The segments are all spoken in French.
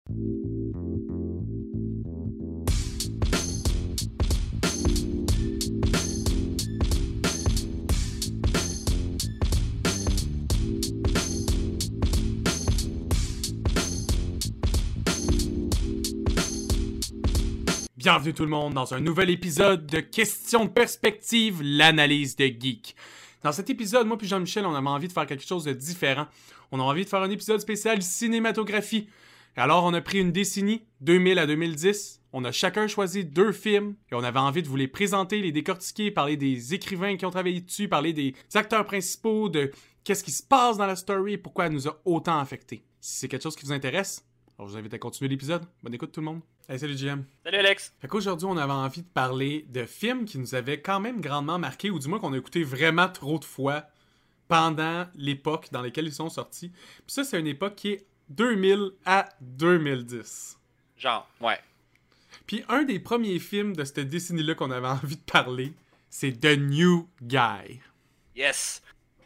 Bienvenue tout le monde dans un nouvel épisode de Questions de perspective, l'analyse de geek. Dans cet épisode, moi puis Jean-Michel, on avait envie de faire quelque chose de différent. On a envie de faire un épisode spécial cinématographie. Alors on a pris une décennie, 2000 à 2010. On a chacun choisi 2 films et on avait envie de vous les présenter, les décortiquer, parler des écrivains qui ont travaillé dessus, parler des acteurs principaux, de qu'est-ce qui se passe dans la story et pourquoi elle nous a autant affectés. Si c'est quelque chose qui vous intéresse, alors je vous invite à continuer l'épisode. Bonne écoute tout le monde. Hey, salut JM. Salut Alex. Fait qu'aujourd'hui, on avait envie de parler de films qui nous avaient quand même grandement marqués, ou du moins qu'on a écouté vraiment trop de fois pendant l'époque dans laquelle ils sont sortis. Puis ça, c'est une époque qui est 2000 à 2010. Genre, ouais. Puis un des premiers films de cette décennie-là qu'on avait envie de parler, c'est The New Guy. Yes.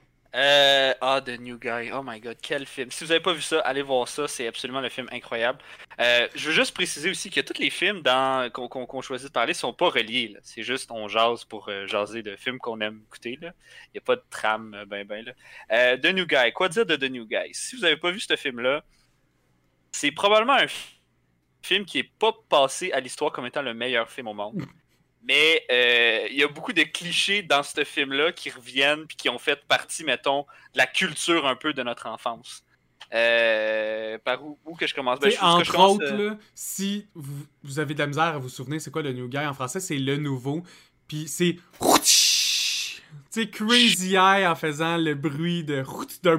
The New Guy. Oh my god, quel film. Si vous avez pas vu ça, allez voir ça. C'est absolument le film incroyable. Je veux juste préciser aussi que tous les films qu'on choisit de parler sont pas reliés. Là. C'est juste on jase pour jaser de films qu'on aime écouter. Il n'y a pas de trame là. The New Guy. Quoi dire de The New Guy? Si vous avez pas vu ce film-là, c'est probablement un film qui est pas passé à l'histoire comme étant le meilleur film au monde. Mais il y a beaucoup de clichés dans ce film-là qui reviennent puis qui ont fait partie, mettons, de la culture un peu de notre enfance. Par où que je commence? Entre autres, là, si vous avez de la misère à vous souvenir, c'est quoi le New Guy en français? C'est le nouveau. Puis c'est... Tu sais, Crazy Eye en faisant le bruit d'un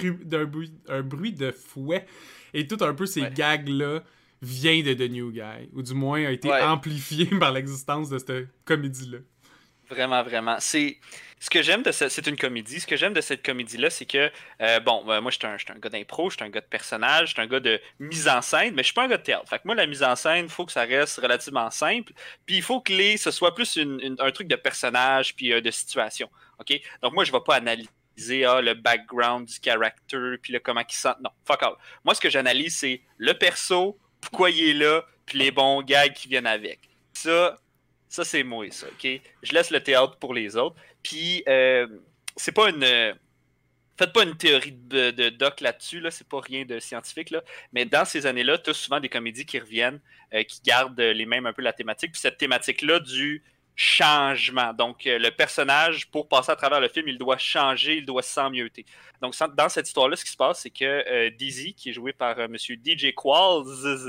bruit de fouet. Et tout un peu ces gags-là vient de The New Guy, ou du moins a été amplifié par l'existence de cette comédie-là. Vraiment, vraiment. Ce que j'aime de c'est une comédie. Ce que j'aime de cette comédie-là, c'est que moi, je suis un gars d'impro, je suis un gars de personnage, je suis un gars de mise en scène, mais je suis pas un gars de théâtre. Fait que moi, la mise en scène, il faut que ça reste relativement simple, puis il faut que ce soit plus un truc de personnage puis de situation. OK? Donc moi, je vais pas analyser le background du character, puis comment il sent. Non, fuck all. Moi, ce que j'analyse, c'est le perso, pourquoi il est là, puis les bons gags qui viennent avec. Ça c'est moi, ça, OK? Je laisse le théâtre pour les autres. Puis, c'est pas une... Faites pas une théorie de doc là-dessus, là, c'est pas rien de scientifique, là. Mais dans ces années-là, tu as souvent des comédies qui reviennent, qui gardent les mêmes un peu la thématique. Puis cette thématique-là du changement. Donc, le personnage, pour passer à travers le film, il doit changer, il doit s'emmieuter. Donc, dans cette histoire-là, ce qui se passe, c'est que Dizzy, qui est joué par Monsieur DJ Qualls,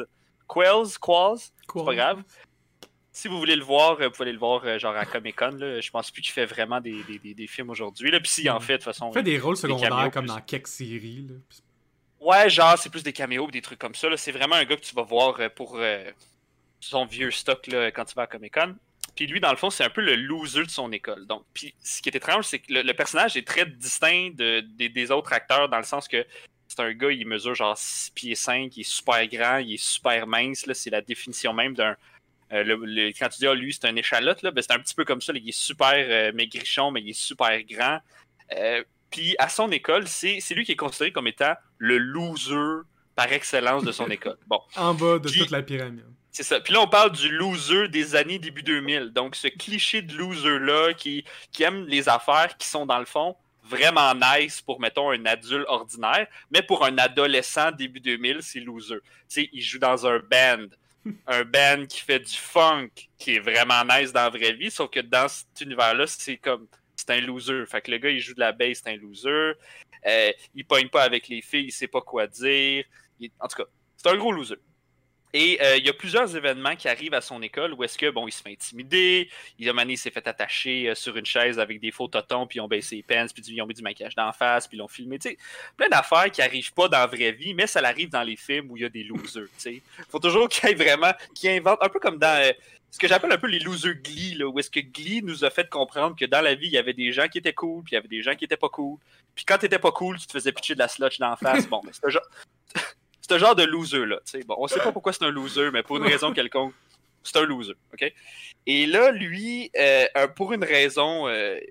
c'est pas grave. Si vous voulez le voir, vous pouvez aller le voir genre à Comic-Con. Là. Je pense plus qu'il fait vraiment des films aujourd'hui. Là. Puis s'il en fait, de toute façon... Il fait des rôles secondaires comme dans quelques séries. Là. Ouais, genre, c'est plus des caméos, des trucs comme ça. Là. C'est vraiment un gars que tu vas voir pour son vieux stock là, quand tu vas à Comic-Con. Puis lui, dans le fond, c'est un peu le loser de son école. Donc, puis ce qui est étrange, c'est que le personnage est très distinct des autres acteurs dans le sens que c'est un gars, il mesure genre 6 pieds 5, il est super grand, il est super mince. Là, c'est la définition même d'un... quand tu dis lui c'est un échalote, là, ben, c'est un petit peu comme ça, là, il est super maigrichon, mais il est super grand. Puis à son école, c'est lui qui est considéré comme étant le loser par excellence de son école. Bon. En bas de toute la pyramide. C'est ça. Puis là, on parle du loser des années début 2000. Donc, ce cliché de loser-là qui aime les affaires qui sont, dans le fond, vraiment nice pour, mettons, un adulte ordinaire, mais pour un adolescent début 2000, c'est loser. Tu sais, il joue dans un band qui fait du funk, qui est vraiment nice dans la vraie vie, sauf que dans cet univers-là, c'est un loser. Fait que le gars, il joue de la bass, c'est un loser. Il pogne pas avec les filles, il sait pas quoi dire. En tout cas, c'est un gros loser. Et il y a plusieurs événements qui arrivent à son école où est-ce que, bon, il se fait intimider, il s'est fait attacher sur une chaise avec des faux totons, puis ils ont baissé les pants, puis ils ont mis du maquillage d'en face, puis ils l'ont filmé, tu sais. Plein d'affaires qui n'arrivent pas dans la vraie vie, mais ça arrive dans les films où il y a des losers, tu sais. Faut toujours qu'il y ait vraiment, qui inventent, un peu comme dans ce que j'appelle un peu les losers Glee, là, où est-ce que Glee nous a fait comprendre que dans la vie, il y avait des gens qui étaient cool, puis il y avait des gens qui étaient pas cool. Puis quand t'étais pas cool, tu te faisais pitcher de la slotch d'en face. Bon, mais c'est ce genre de loser-là. Bon, on sait pas pourquoi c'est un loser, mais pour une raison quelconque, c'est un loser. OK? Et là, lui, pour une raison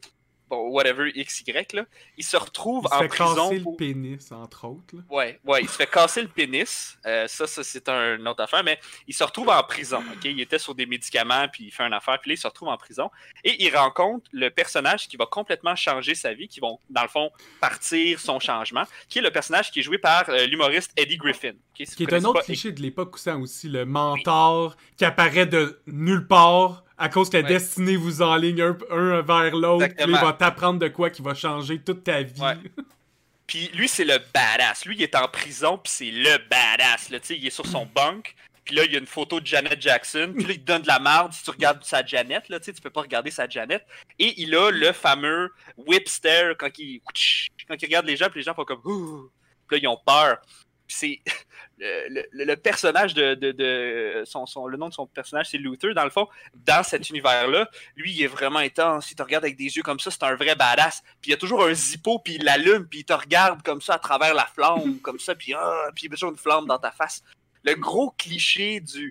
bon, whatever, XY, là, il se retrouve Il se en fait prison. casser le pénis, entre autres. Là. Ouais, il se fait casser le pénis. Ça, c'est une autre affaire, mais il se retrouve en prison. Ok, il était sur des médicaments, puis il fait une affaire, puis là, il se retrouve en prison. Et il rencontre le personnage qui va complètement changer sa vie, qui vont, dans le fond, partir son changement, qui est le personnage qui est joué par l'humoriste Eddie Griffin. Okay, qui est un autre cliché de l'époque aussi, le mentor qui apparaît de nulle part à cause que la destinée vous enligne un vers l'autre, puis il va t'apprendre de quoi qui va changer toute ta vie. Ouais. Puis lui, c'est le badass. Lui, il est en prison, puis c'est le badass. Là, il est sur son bunk, puis là, il y a une photo de Janet Jackson, puis là, il te donne de la merde si tu regardes sa Janet, là, tu peux pas regarder sa Janet. Et il a le fameux whip stare quand il regarde les gens, puis les gens font comme... Ouh! Puis là, ils ont peur. C'est le personnage le nom de son personnage, c'est Luther, dans le fond, dans cet univers-là. Lui, il est vraiment intense. Il te regarde avec des yeux comme ça, c'est un vrai badass. Puis il y a toujours un zippo, puis il l'allume, puis il te regarde comme ça à travers la flamme, comme ça, puis il met toujours une flamme dans ta face. Le gros cliché du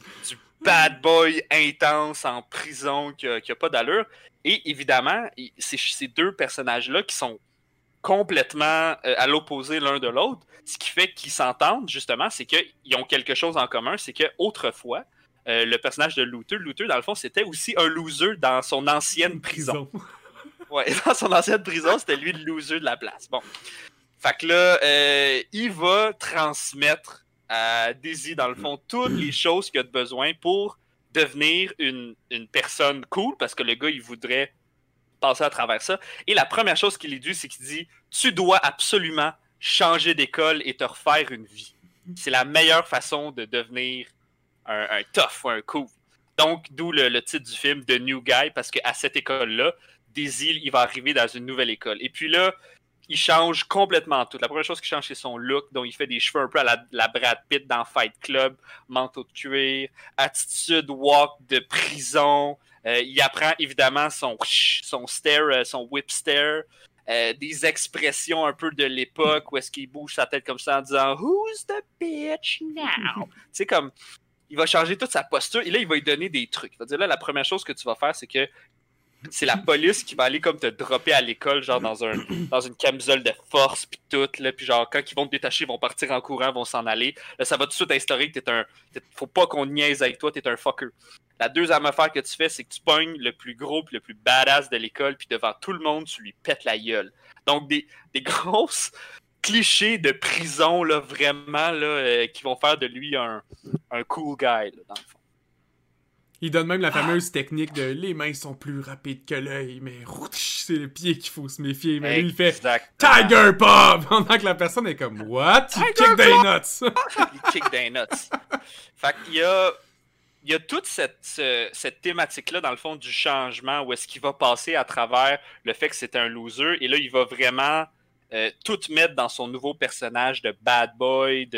bad boy intense en prison qui a pas d'allure. Et évidemment, c'est ces deux personnages-là qui sont complètement à l'opposé l'un de l'autre. Ce qui fait qu'ils s'entendent, justement, c'est qu'ils ont quelque chose en commun. C'est qu'autrefois, le personnage de Luther, dans le fond, c'était aussi un loser dans son ancienne prison. Ouais, dans son ancienne prison, c'était lui le loser de la place. Bon. Fait que là, il va transmettre à Daisy, dans le fond, toutes les choses qu'il a de besoin pour devenir une personne cool, parce que le gars, il voudrait passer à travers ça. Et la première chose qu'il lui dit, c'est qu'il dit « Tu dois absolument changer d'école et te refaire une vie. » C'est la meilleure façon de devenir un tough ou un cool. Donc, d'où le titre du film « The New Guy », parce qu'à cette école-là, Daisy, il va arriver dans une nouvelle école. Et puis là, il change complètement tout. La première chose qu'il change, c'est son look, dont il fait des cheveux un peu à la Brad Pitt dans Fight Club, manteau de cuir, attitude walk de prison. Il apprend évidemment son stare, son whip stare, des expressions un peu de l'époque où est-ce qu'il bouge sa tête comme ça en disant « Who's the bitch now? » Tu sais, comme, il va changer toute sa posture et là, il va lui donner des trucs. Il va dire là, la première chose que tu vas faire, c'est que c'est la police qui va aller comme te dropper à l'école, genre dans une camisole de force, puis tout, là, puis genre, quand ils vont te détacher, ils vont partir en courant, vont s'en aller. Là, ça va tout de suite instaurer que faut pas qu'on niaise avec toi, t'es un fucker. La deuxième affaire que tu fais, c'est que tu pognes le plus gros puis le plus badass de l'école, puis devant tout le monde, tu lui pètes la gueule. Donc, des grosses clichés de prison, là, vraiment, là, qui vont faire de lui un cool guy, là, dans le fond. Il donne même la fameuse technique de les mains sont plus rapides que l'œil, mais c'est le pied qu'il faut se méfier. Mais lui, il fait Tiger Pop! Pendant que la personne est comme What? Il kick des nuts! Il kick des nuts. Fait qu'il y a toute cette thématique-là, dans le fond, du changement, où est-ce qu'il va passer à travers le fait que c'est un loser, et là, il va vraiment tout mettre dans son nouveau personnage de bad boy,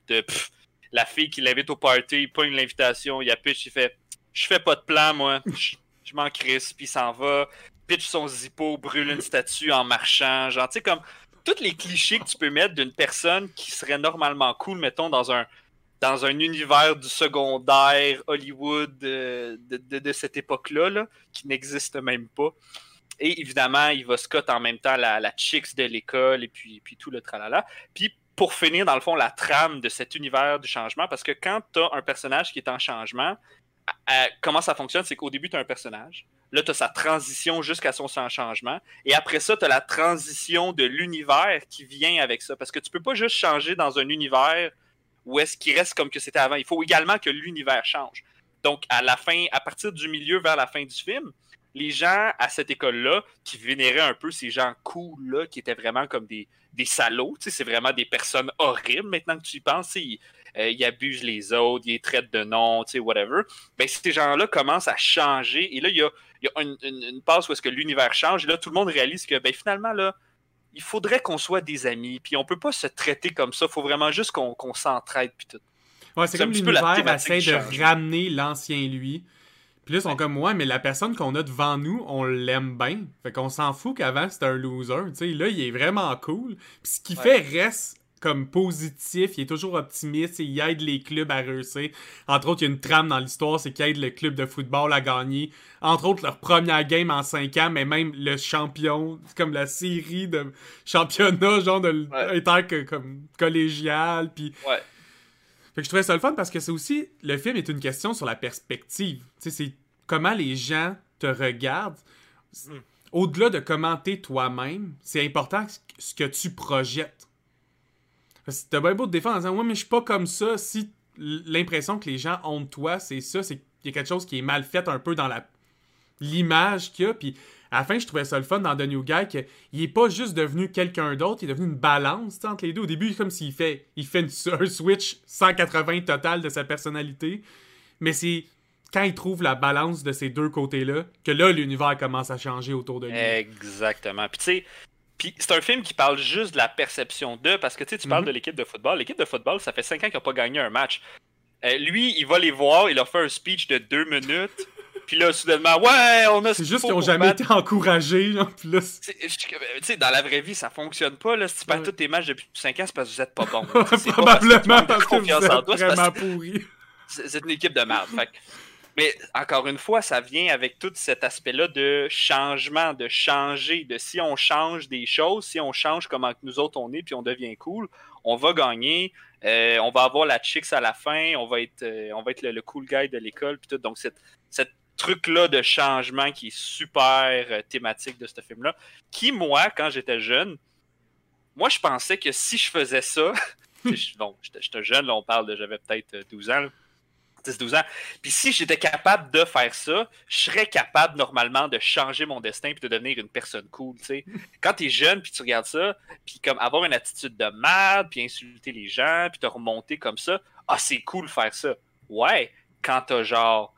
la fille qui l'invite au party, il pogne l'invitation, il pitch, il fait je fais pas de plan, moi. Je m'en crisse, puis il s'en va. Pitch son zippo, brûle une statue en marchant. Genre, tu sais, comme tous les clichés que tu peux mettre d'une personne qui serait normalement cool, mettons, dans un univers du secondaire, Hollywood, de cette époque-là, là, qui n'existe même pas. Et évidemment, il va Scott en même temps la chicks de l'école, et puis tout le tralala. Puis pour finir, dans le fond, la trame de cet univers du changement, parce que quand tu as un personnage qui est en changement, comment ça fonctionne, c'est qu'au début, tu as un personnage. Là, tu as sa transition jusqu'à son changement. Et après ça, tu as la transition de l'univers qui vient avec ça. Parce que tu peux pas juste changer dans un univers où est-ce qu'il reste comme que c'était avant. Il faut également que l'univers change. Donc, à partir du milieu vers la fin du film, les gens à cette école-là, qui vénéraient un peu ces gens cool-là, qui étaient vraiment comme des salauds, c'est vraiment des personnes horribles maintenant que tu y penses, ils abusent les autres, ils les traitent de noms, whatever. Ben, ces gens-là commencent à changer. Et là, il y a une passe où est-ce que l'univers change. Et là, tout le monde réalise que ben, finalement, là, il faudrait qu'on soit des amis. Puis on peut pas se traiter comme ça. Il faut vraiment juste qu'on s'entraide. Puis tout. Ouais, c'est comme l'univers essaie de ramener l'ancien lui. Puis là, ils sont comme, ouais, mais la personne qu'on a devant nous, on l'aime bien. Fait qu'on s'en fout qu'avant, c'était un loser. T'sais, là, il est vraiment cool. Puis ce qu'il fait reste comme positif, il est toujours optimiste, et il aide les clubs à réussir. Entre autres, il y a une trame dans l'histoire, c'est qu'il aide le club de football à gagner. Entre autres, leur première game en 5 ans, mais même le champion, comme la série de championnat, genre de comme collégial, puis... Ouais. Fait que je trouvais ça le fun parce que c'est aussi... Le film est une question sur la perspective. Tu sais, c'est comment les gens te regardent. Au-delà de comment t'es toi-même, c'est important ce que tu projettes. Parce que t'as bien beau te défendre en disant « Ouais, mais je suis pas comme ça. » Si l'impression que les gens ont de toi, c'est ça, c'est qu'il y a quelque chose qui est mal fait un peu dans l'image qu'il y a. Puis à la fin, je trouvais ça le fun dans The New Guy qu'il est pas juste devenu quelqu'un d'autre, il est devenu une balance entre les deux. Au début, comme s'il fait un switch 180 total de sa personnalité. Mais c'est quand il trouve la balance de ces deux côtés-là que là, l'univers commence à changer autour de lui. Exactement. Puis tu sais, c'est un film qui parle juste de la perception d'eux, parce que tu parles de l'équipe de football. L'équipe de football, ça fait 5 ans qu'ils n'ont pas gagné un match. Lui, il va les voir, il leur fait un speech de 2 minutes, puis là, soudainement, ouais, on a... C'est juste qu'ils n'ont jamais été encouragés. Là, puis là, tu sais, dans la vraie vie, ça fonctionne pas. Là. Si tu perds tous tes matchs depuis 5 ans, c'est parce que vous êtes pas bon. Probablement parce que vous êtes vraiment pourris. C'est une équipe de merde. Fait. Mais encore une fois, ça vient avec tout cet aspect-là de changement, de changer, de si on change des choses, si on change comment nous autres on est, puis on devient cool, on va gagner, on va avoir la chicks à la fin, on va être le cool guy de l'école, puis tout. Donc, cette truc-là de changement qui est super thématique de ce film-là, qui, moi, quand j'étais jeune, moi, je pensais que si je faisais ça, bon, j'étais jeune, là, on parle de, j'avais peut-être 12 ans, là, 10-12 ans. Puis si j'étais capable de faire ça, je serais capable normalement de changer mon destin puis de devenir une personne cool, tu sais. Quand t'es jeune puis tu regardes ça, puis comme avoir une attitude de merde, puis insulter les gens, puis te remonter comme ça, c'est cool faire ça. Ouais, quand t'as genre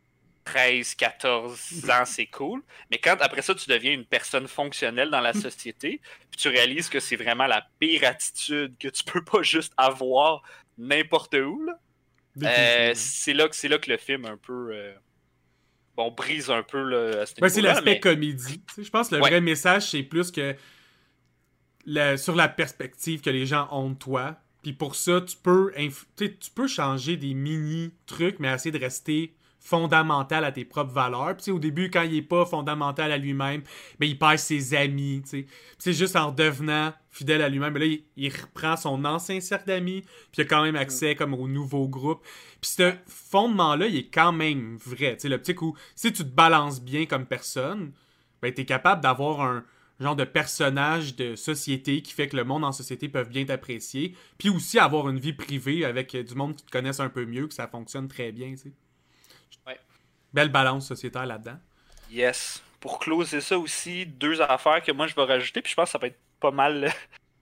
13, 14 ans, c'est cool. Mais quand après ça, tu deviens une personne fonctionnelle dans la société, puis tu réalises que c'est vraiment la pire attitude que tu peux pas juste avoir n'importe où, là. C'est là que le film un peu brise un peu là, à ce niveau-là. C'est l'aspect comédie. Je pense que le vrai message, c'est plus que sur la perspective que les gens ont de toi. Puis pour ça, tu peux changer des mini-trucs, mais essayer de rester fondamental à tes propres valeurs. Puis au début, quand il est pas fondamental à lui-même, il perd ses amis. C'est juste en devenant fidèle à lui-même. Là, il reprend son ancien cercle d'amis, puis il a quand même accès comme au nouveau groupe. Puis ce fondement-là, il est quand même vrai. L'optique où, si tu te balances bien comme personne, t'es capable d'avoir un genre de personnage de société qui fait que le monde en société peut bien t'apprécier, puis aussi avoir une vie privée avec du monde qui te connaisse un peu mieux, que ça fonctionne très bien, tu sais. Ouais. Belle balance sociétaire là-dedans. Yes. Pour closer ça aussi, 2 affaires que moi je vais rajouter, puis je pense que ça peut être pas mal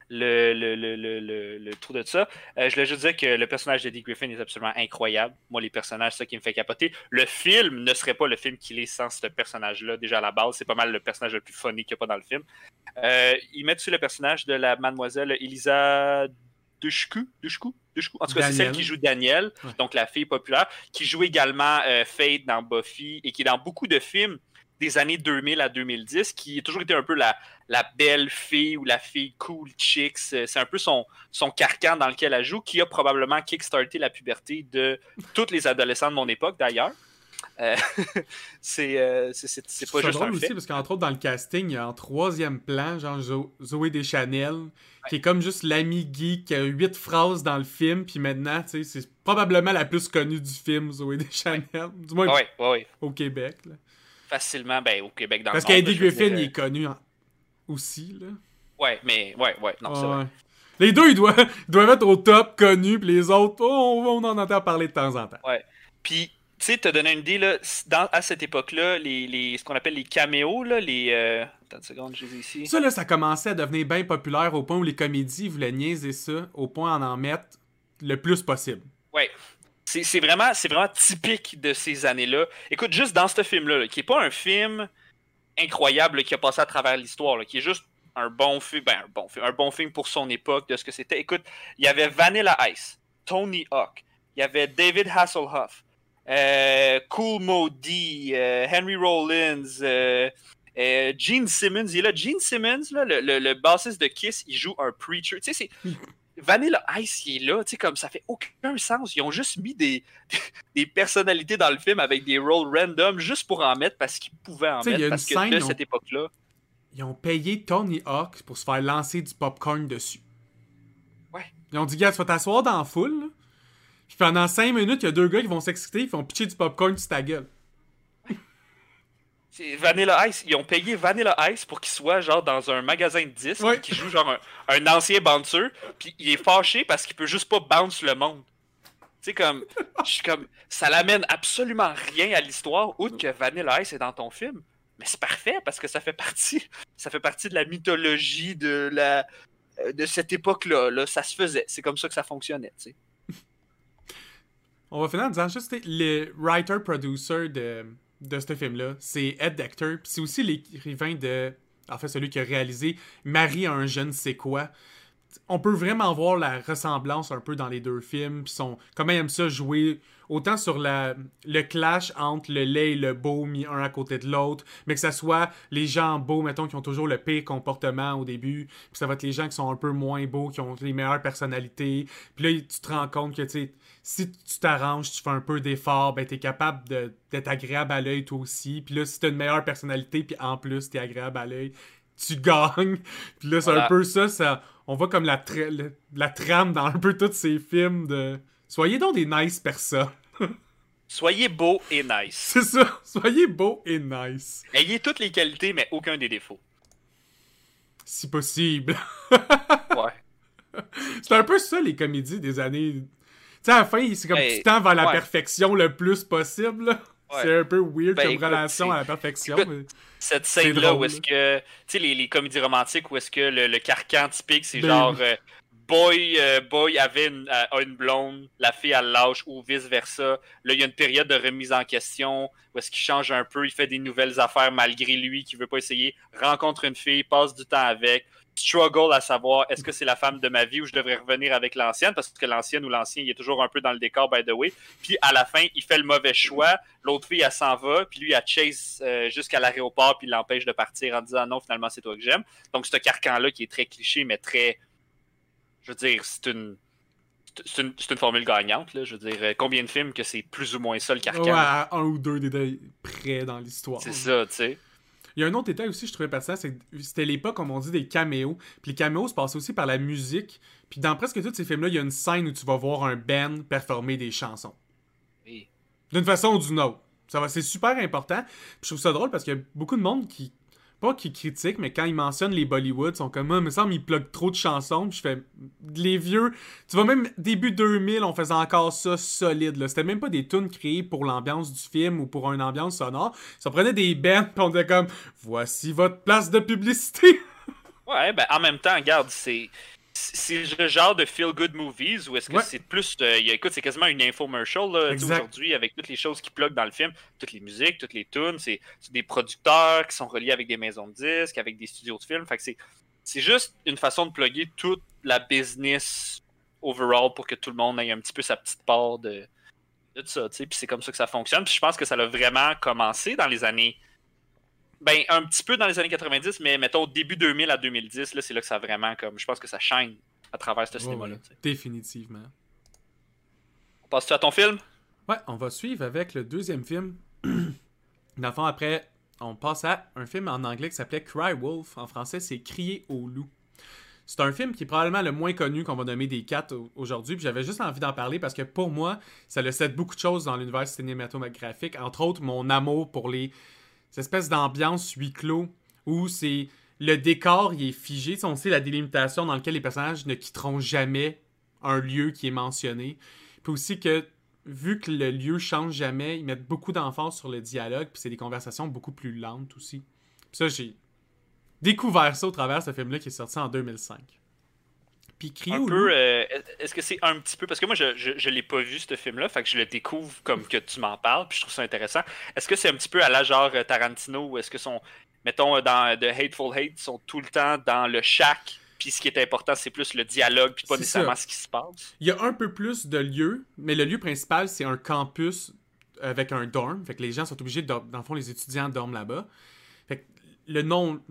le tour de ça. Je voulais juste dire que le personnage d'Eddie Griffin est absolument incroyable. Moi, les personnages, c'est ça qui me fait capoter. Le film ne serait pas le film qu'il est sans ce personnage-là. Déjà à la base, c'est pas mal le personnage le plus funny qu'il n'y a pas dans le film. Ils mettent dessus le personnage de la mademoiselle Elisa Dushku. En tout cas, c'est celle qui joue Daniel, donc la fille populaire, qui joue également Faith dans Buffy et qui est dans beaucoup de films des années 2000 à 2010, qui a toujours été un peu la belle fille ou la fille cool chicks. C'est un peu son carcan dans lequel elle joue, qui a probablement kickstarté la puberté de toutes les adolescents de mon époque, d'ailleurs. C'est pas juste drôle un aussi, fait. parce qu'entre autres, dans le casting, il y a en 3e plan, genre Zoé Deschanel, qui est comme juste l'ami geek, qui a 8 phrases dans le film, puis maintenant, tu sais, c'est probablement la plus connue du film, Zoé Deschanel. Du moins, au Québec, là. Facilement, au Québec, dans parce le monde. Parce qu'Eddie Griffin, il est connu aussi, là. Ouais, non, c'est vrai. Les deux, ils doivent être au top, connus, puis les autres, on en entend parler de temps en temps. Ouais. Puis, tu sais, te donner une idée, là, à cette époque-là, ce qu'on appelle les caméos, là, Attends une seconde, je les ai ici. Ça, là, ça commençait à devenir bien populaire au point où les comédies voulaient niaiser ça, au point d'en mettre le plus possible. Ouais. C'est vraiment typique de ces années-là. Écoute, juste dans ce film-là, qui est pas un film incroyable là, qui a passé à travers l'histoire, là, qui est juste un bon film, un bon film pour son époque, de ce que c'était. Écoute, il y avait Vanilla Ice, Tony Hawk, il y avait David Hasselhoff, Kool Moe Dee, Henry Rollins, Gene Simmons. Il est là, Gene Simmons, là, le bassiste de Kiss, il joue un preacher. Tu sais, Vanilla Ice, il est là, tu sais, comme ça fait aucun sens. Ils ont juste mis des personnalités dans le film avec des rôles random juste pour en mettre parce qu'ils pouvaient en Tu sais, il y mettre, a une parce que scène, de cette époque-là. ils ont payé Tony Hawk pour se faire lancer du popcorn dessus. Ouais. Ils ont dit, gars, tu vas t'asseoir dans la foule, là. Puis pendant 5 minutes, il y a 2 gars qui vont s'exciter, ils vont pitcher du popcorn sur ta gueule. C'est Vanilla Ice, ils ont payé Vanilla Ice pour qu'il soit genre dans un magasin de disques, Ouais. qui joue genre un ancien bouncer, puis il est fâché parce qu'il peut juste pas bounce le monde. Tu sais, comme, je suis comme, ça l'amène absolument rien à l'histoire, outre que Vanilla Ice est dans ton film. Mais c'est parfait parce que ça fait partie de la mythologie de cette époque-là. Là. Ça se faisait. C'est comme ça que ça fonctionnait, tu sais. On va finir en disant juste le writer-producer de ce film-là, c'est Ed Decter, puis c'est aussi l'écrivain de... En fait, celui qui a réalisé Marie a un je ne sais quoi. On peut vraiment voir la ressemblance un peu dans les deux films, puis comment ils aiment ça jouer autant sur le clash entre le laid et le beau mis un à côté de l'autre, mais que ça soit les gens beaux, mettons, qui ont toujours le pire comportement au début, puis ça va être les gens qui sont un peu moins beaux, qui ont les meilleures personnalités, puis là, tu te rends compte que, tu sais, si tu t'arranges, tu fais un peu d'effort, ben t'es capable d'être agréable à l'œil toi aussi, puis là, si t'as une meilleure personnalité, puis en plus, t'es agréable à l'œil, tu gagnes. Puis là, c'est un peu ça, on voit comme la trame dans un peu tous ces films de... Soyez donc des nice personnes. Soyez beau et nice. C'est ça, soyez beau et nice. Ayez toutes les qualités, mais aucun des défauts. Si possible. Ouais. C'est un peu ça, les comédies des années... Tu sais, à la fin, c'est comme tu tends vers la perfection le plus possible, là. Ouais. C'est un peu weird comme relation à la perfection. Écoute, cette scène-là où est-ce que... Tu sais, les comédies romantiques où est-ce que le carcan typique, c'est genre... Boy avait une blonde, la fille elle lâche ou vice-versa. Là, il y a une période de remise en question où est-ce qu'il change un peu, il fait des nouvelles affaires malgré lui, qui veut pas essayer, rencontre une fille, passe du temps avec, struggle à savoir est-ce que c'est la femme de ma vie ou je devrais revenir avec l'ancienne, parce que l'ancienne ou l'ancien, il est toujours un peu dans le décor, by the way. Puis à la fin, il fait le mauvais choix, l'autre fille, elle s'en va, puis lui, elle chase jusqu'à l'aéroport, puis il l'empêche de partir en disant non, finalement, c'est toi que j'aime. Donc, ce carcan-là qui est très cliché, mais très... Je veux dire, c'est une formule gagnante. Là. Je veux dire, combien de films que c'est plus ou moins ça le carcan? Ouais, à un ou deux détails près dans l'histoire. C'est ça, tu sais. Il y a un autre détail aussi, je trouvais pertinent, c'était l'époque, comme on dit, des caméos. Puis les caméos se passaient aussi par la musique. Puis dans presque tous ces films-là, il y a une scène où tu vas voir un band performer des chansons. Oui. D'une façon ou d'une autre. C'est super important. Puis je trouve ça drôle parce qu'il y a beaucoup de monde qui... Pas qui critiquent, mais quand ils mentionnent les Bollywood, ils sont comme, il me semble, ils pluguent trop de chansons. Puis je fais, les vieux, tu vois, même début 2000, on faisait encore ça solide, là. C'était même pas des tunes créées pour l'ambiance du film ou pour une ambiance sonore. Ça prenait des bands, puis on était comme, voici votre place de publicité. Ouais, ben en même temps, regarde, c'est le genre de feel-good movies où est-ce que c'est plus... écoute, c'est quasiment une infomercial là, aujourd'hui avec toutes les choses qui pluguent dans le film, toutes les musiques, toutes les tunes. C'est des producteurs qui sont reliés avec des maisons de disques, avec des studios de films. Fait que c'est juste une façon de plugger toute la business overall pour que tout le monde ait un petit peu sa petite part de tout ça. Puis c'est comme ça que ça fonctionne. Puis je pense que ça a vraiment commencé dans les années... Ben, un petit peu dans les années 90, mais mettons début 2000 à 2010, là, c'est là que ça a vraiment comme. Je pense que ça chaîne à travers ce cinéma-là. Ouais, définitivement. On passe-tu à ton film? Ouais, on va suivre avec le deuxième film. Dans le fond, après, on passe à un film en anglais qui s'appelait Cry Wolf. En français, c'est Crier au loup. C'est un film qui est probablement le moins connu qu'on va nommer des quatre aujourd'hui. Puis j'avais juste envie d'en parler parce que pour moi, ça le cède beaucoup de choses dans l'univers cinématographique. Entre autres, mon amour pour les espèces d'ambiance huis clos où c'est le décor il est figé. On sait la délimitation dans laquelle les personnages ne quitteront jamais un lieu qui est mentionné. Puis aussi que, vu que le lieu change jamais, ils mettent beaucoup d'emphase sur le dialogue, puis c'est des conversations beaucoup plus lentes aussi. Puis ça, j'ai découvert ça au travers de ce film-là qui est sorti en 2005. Puis un peu, est-ce que c'est un petit peu... Parce que moi, je l'ai pas vu, ce film-là, fait que je le découvre comme que tu m'en parles, puis je trouve ça intéressant. Est-ce que c'est un petit peu à la genre Tarantino, ou est-ce que mettons, dans The Hateful Eight, ils sont tout le temps dans le shack, puis ce qui est important, c'est plus le dialogue, puis pas nécessairement ce qui se passe? Il y a un peu plus de lieux, mais le lieu principal, c'est un campus avec un dorm, fait que les gens sont obligés, dans le fond, les étudiants dorment là-bas. Fait que le nom...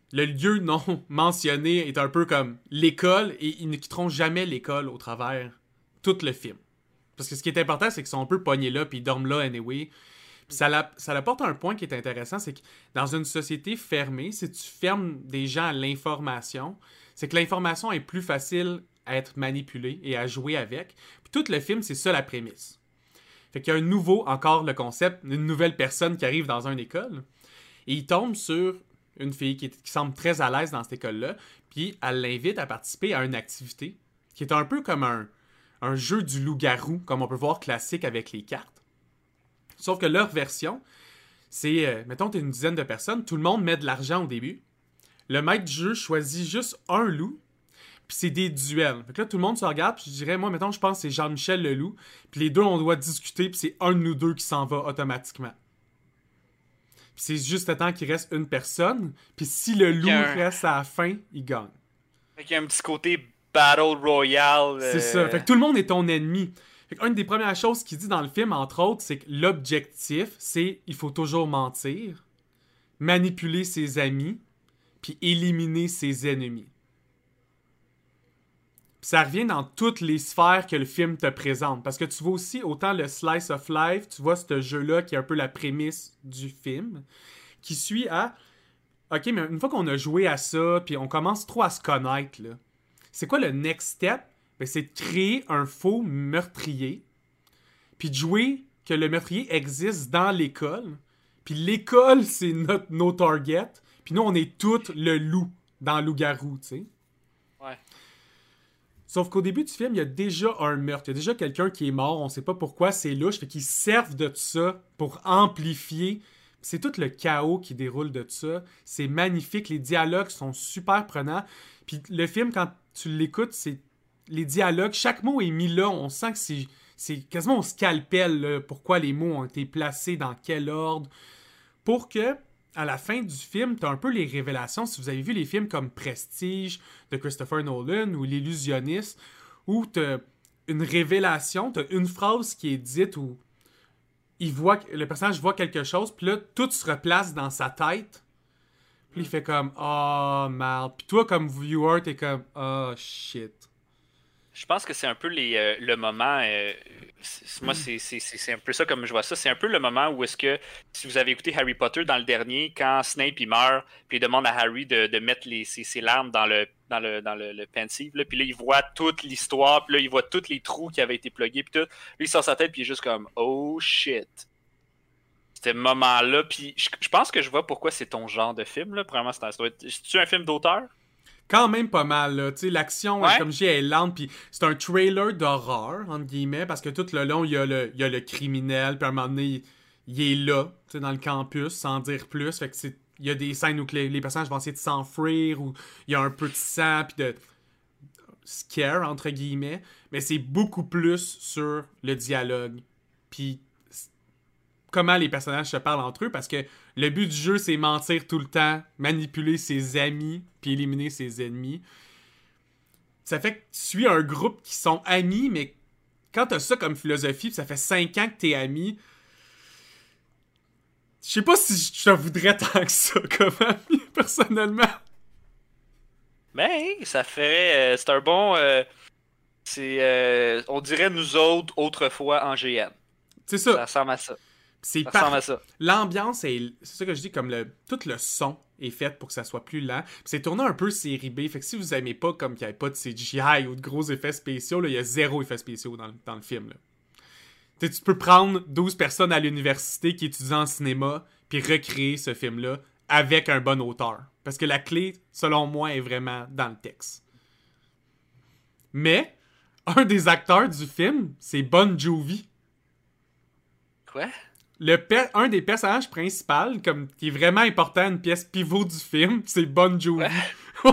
le lieu non mentionné est un peu comme l'école, et ils ne quitteront jamais l'école au travers tout le film. Parce que ce qui est important, c'est qu'ils sont un peu pognés là, puis ils dorment là anyway. Puis ça apporte un point qui est intéressant, c'est que dans une société fermée, si tu fermes des gens à l'information, c'est que l'information est plus facile à être manipulée et à jouer avec. Puis tout le film, c'est ça la prémisse. Fait qu'il y a encore le concept, une nouvelle personne qui arrive dans une école, et il tombe sur une fille qui semble très à l'aise dans cette école-là, puis elle l'invite à participer à une activité qui est un peu comme un jeu du loup-garou, comme on peut voir classique avec les cartes. Sauf que leur version, c'est, mettons, t'es une dizaine de personnes, tout le monde met de l'argent au début. Le maître du jeu choisit juste un loup, puis c'est des duels. Fait que là, tout le monde se regarde, puis je dirais, moi, mettons, je pense que c'est Jean-Michel le loup, puis les deux, on doit discuter, puis c'est un de nous deux qui s'en va automatiquement. Puis c'est juste le temps qu'il reste une personne, puis si le loup reste à la fin, il gagne. Fait qu'il y a un petit côté Battle Royale. C'est ça. Fait que tout le monde est ton ennemi. Fait qu'une des premières choses qu'il dit dans le film, entre autres, c'est que l'objectif, c'est il faut toujours mentir, manipuler ses amis, puis éliminer ses ennemis. Puis ça revient dans toutes les sphères que le film te présente. Parce que tu vois aussi autant le slice of life, tu vois ce jeu-là qui est un peu la prémisse du film, qui suit à OK, mais une fois qu'on a joué à ça, puis on commence trop à se connaître, là, c'est quoi le next step? Ben, c'est de créer un faux meurtrier, puis de jouer que le meurtrier existe dans l'école, puis l'école, c'est nos targets, puis nous, on est tous le loup dans Loup-Garou, tu sais. Ouais. Sauf qu'au début du film, il y a déjà un meurtre. Il y a déjà quelqu'un qui est mort, on sait pas pourquoi, c'est louche, fait qu'ils servent de ça pour amplifier. C'est tout le chaos qui déroule de ça. C'est magnifique, les dialogues sont super prenants. Puis le film, quand tu l'écoutes, c'est les dialogues, chaque mot est mis là, on sent que c'est quasiment au scalpel, là, pourquoi les mots ont été placés dans quel ordre, pour que à la fin du film, t'as un peu les révélations. Si vous avez vu les films comme Prestige de Christopher Nolan ou L'Illusionniste, où t'as une révélation, t'as une phrase qui est dite où le personnage voit quelque chose, puis là, tout se replace dans sa tête. Puis il fait comme « Oh, merde ». Puis toi, comme viewer, t'es comme « Oh, shit ». Je pense que c'est un peu le moment. Moi, c'est un peu ça comme je vois ça. C'est un peu le moment où est-ce que, si vous avez écouté Harry Potter dans le dernier, quand Snape il meurt, puis il demande à Harry de mettre ses larmes dans le pensive, là, puis là, il voit toute l'histoire, puis là, il voit tous les trous qui avaient été plugués, puis tout. Lui, il sort sa tête, puis il est juste comme oh shit. Ce moment-là, puis je pense que je vois pourquoi c'est ton genre de film, là. Premièrement, c'est-tu un film d'auteur? Quand même pas mal, là. Tu sais, l'action, Ouais. comme je dis, elle est lente, puis c'est un trailer d'horreur, entre guillemets, parce que tout le long, il y a le criminel, puis à un moment donné, il est là, tu sais, dans le campus, sans dire plus. Fait que il y a des scènes où les personnages vont essayer de s'enfuir, où il y a un peu de sang, puis de scare, entre guillemets. Mais c'est beaucoup plus sur le dialogue, puis comment les personnages se parlent entre eux, parce que le but du jeu, c'est mentir tout le temps, manipuler ses amis, puis éliminer ses ennemis. Ça fait que tu suis un groupe qui sont amis, mais quand t'as ça comme philosophie, pis ça fait 5 ans que t'es ami, je sais pas si je te voudrais tant que ça comme ami, personnellement. Ben, ça ferait... c'est un bon... on dirait nous autres, autrefois, en GN. C'est ça. Ça ressemble à ça. C'est Ça ressemble à ça. L'ambiance, c'est ça que je dis, comme tout le son est fait pour que ça soit plus lent. Puis c'est tourné un peu série B. Fait que si vous aimez pas comme qu'il n'y ait pas de CGI ou de gros effets spéciaux, il y a 0 effets spéciaux dans le film. Là. Tu peux prendre 12 personnes à l'université qui étudient en cinéma puis recréer ce film-là avec un bon auteur. Parce que la clé, selon moi, est vraiment dans le texte. Mais, un des acteurs du film, c'est Bon Jovi. Quoi? Un des personnages principaux, comme qui est vraiment important, une pièce pivot du film, c'est Bon Jovi. Ouais.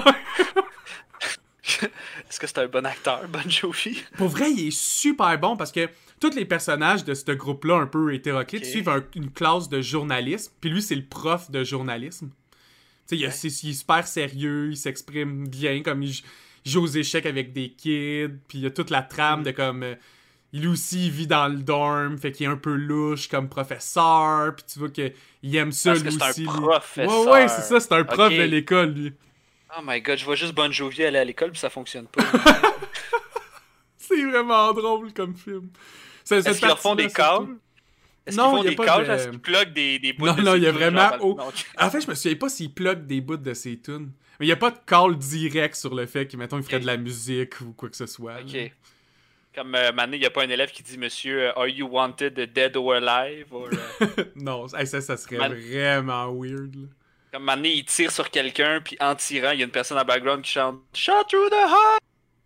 Est-ce que c'est un bon acteur, Bon Jovi? Pour vrai, il est super bon parce que tous les personnages de ce groupe-là, un peu hétéroclites, suivent une classe de journalisme, puis lui, c'est le prof de journalisme. Tu sais, il est super sérieux, il s'exprime bien, comme il joue aux échecs avec des kids, puis il y a toute la trame de comme... il aussi il vit dans le dorm, fait qu'il est un peu louche comme professeur, puis tu vois qu'il aime ça Parce lui que c'est aussi. un Lui. professeur. Ouais, c'est ça, c'est un prof Ok. de l'école, lui. Oh my god, je vois juste Bon Jovi aller à l'école puis ça fonctionne pas. C'est vraiment drôle comme film. Est-ce qu'ils leur font des calls? Est-ce qu'ils Non, font il y a des pas calls? de... Est-ce qu'ils pluguent des bouts Non, de non, ses il y a tunes, vraiment... genre, Oh. non, En fait, je me souviens pas s'il plug des bouts de ses tunes. Mais il y a pas de call direct sur le fait qu'il, mettons, il ferait de la musique ou quoi que ce soit. Ok. Là. Comme Mané, il n'y a pas un élève qui dit Monsieur, are you wanted dead or alive? Or, Non, ça serait Man- vraiment weird. Là. Comme Mané, il tire sur quelqu'un, puis en tirant, il y a une personne en background qui chante Shot through the heart!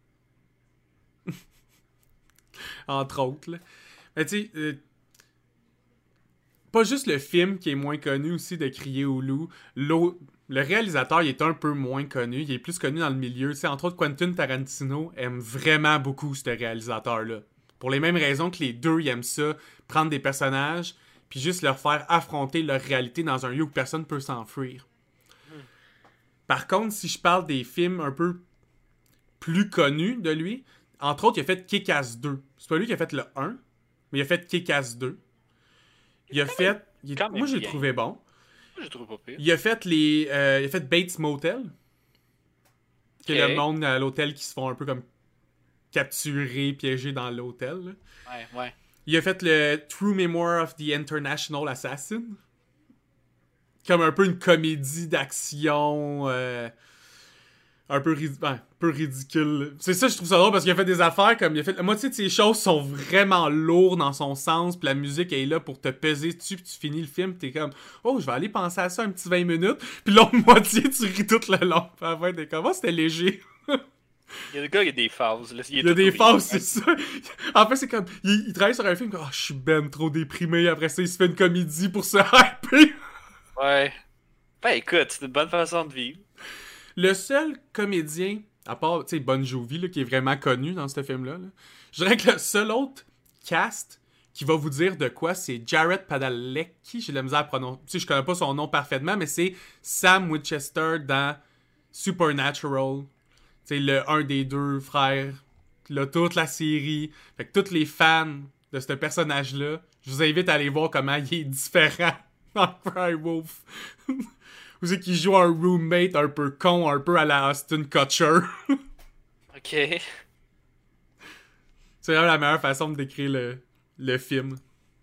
Entre autres. Là. Mais tu sais, pas juste le film qui est moins connu aussi de Crier au loup. Le réalisateur, il est un peu moins connu. Il est plus connu dans le milieu. Tu sais, entre autres, Quentin Tarantino aime vraiment beaucoup ce réalisateur-là. Pour les mêmes raisons que les deux, ils aiment ça, prendre des personnages, puis juste leur faire affronter leur réalité dans un lieu où personne ne peut s'enfuir. Par contre, si je parle des films un peu plus connus de lui, entre autres, il a fait Kick-Ass 2. C'est pas lui qui a fait le 1, mais il a fait Kick-Ass 2. Il a fait... Moi, je l'ai trouvé bon. Je le trouve pas pire. Il a fait il a fait Bates Motel. Qui est le monde à l'hôtel qui se font un peu comme capturer, piéger dans l'hôtel. Là. Ouais. Il a fait le True Memoir of the International Assassin. Comme un peu une comédie d'action un peu ridicule. C'est ça, je trouve ça drôle parce qu'il a fait des affaires comme il a fait. La moitié de ses choses sont vraiment lourdes dans son sens, puis la musique est là pour te peser dessus, puis tu finis le film, puis t'es comme oh, je vais aller penser à ça un petit 20 minutes, puis l'autre moitié, tu ris tout le long. Puis à la fin, t'es comme oh, c'était léger. Il y a des gars, il y a des phases. Là. Il y a des phases, c'est ça. En fait, c'est comme il travaille sur un film, oh, je suis ben trop déprimé. Après ça, il se fait une comédie pour se hyper. Ouais. Ben écoute, c'est une bonne façon de vivre. Le seul comédien, à part, tu sais, Bon Jovi, là, qui est vraiment connu dans ce film-là, là, je dirais que le seul autre cast qui va vous dire de quoi, c'est Jared Padalecki. J'ai de la misère à prononcer. Tu sais, je connais pas son nom parfaitement, mais c'est Sam Winchester dans Supernatural. Tu sais, un des deux frères. Là, toute la série. Fait que tous les fans de ce personnage-là, je vous invite à aller voir comment il est différent dans Cry Wolf. Ou c'est qu'il joue un roommate un peu con, un peu à la Austin Kutcher. Ok. C'est vraiment la meilleure façon de décrire le film.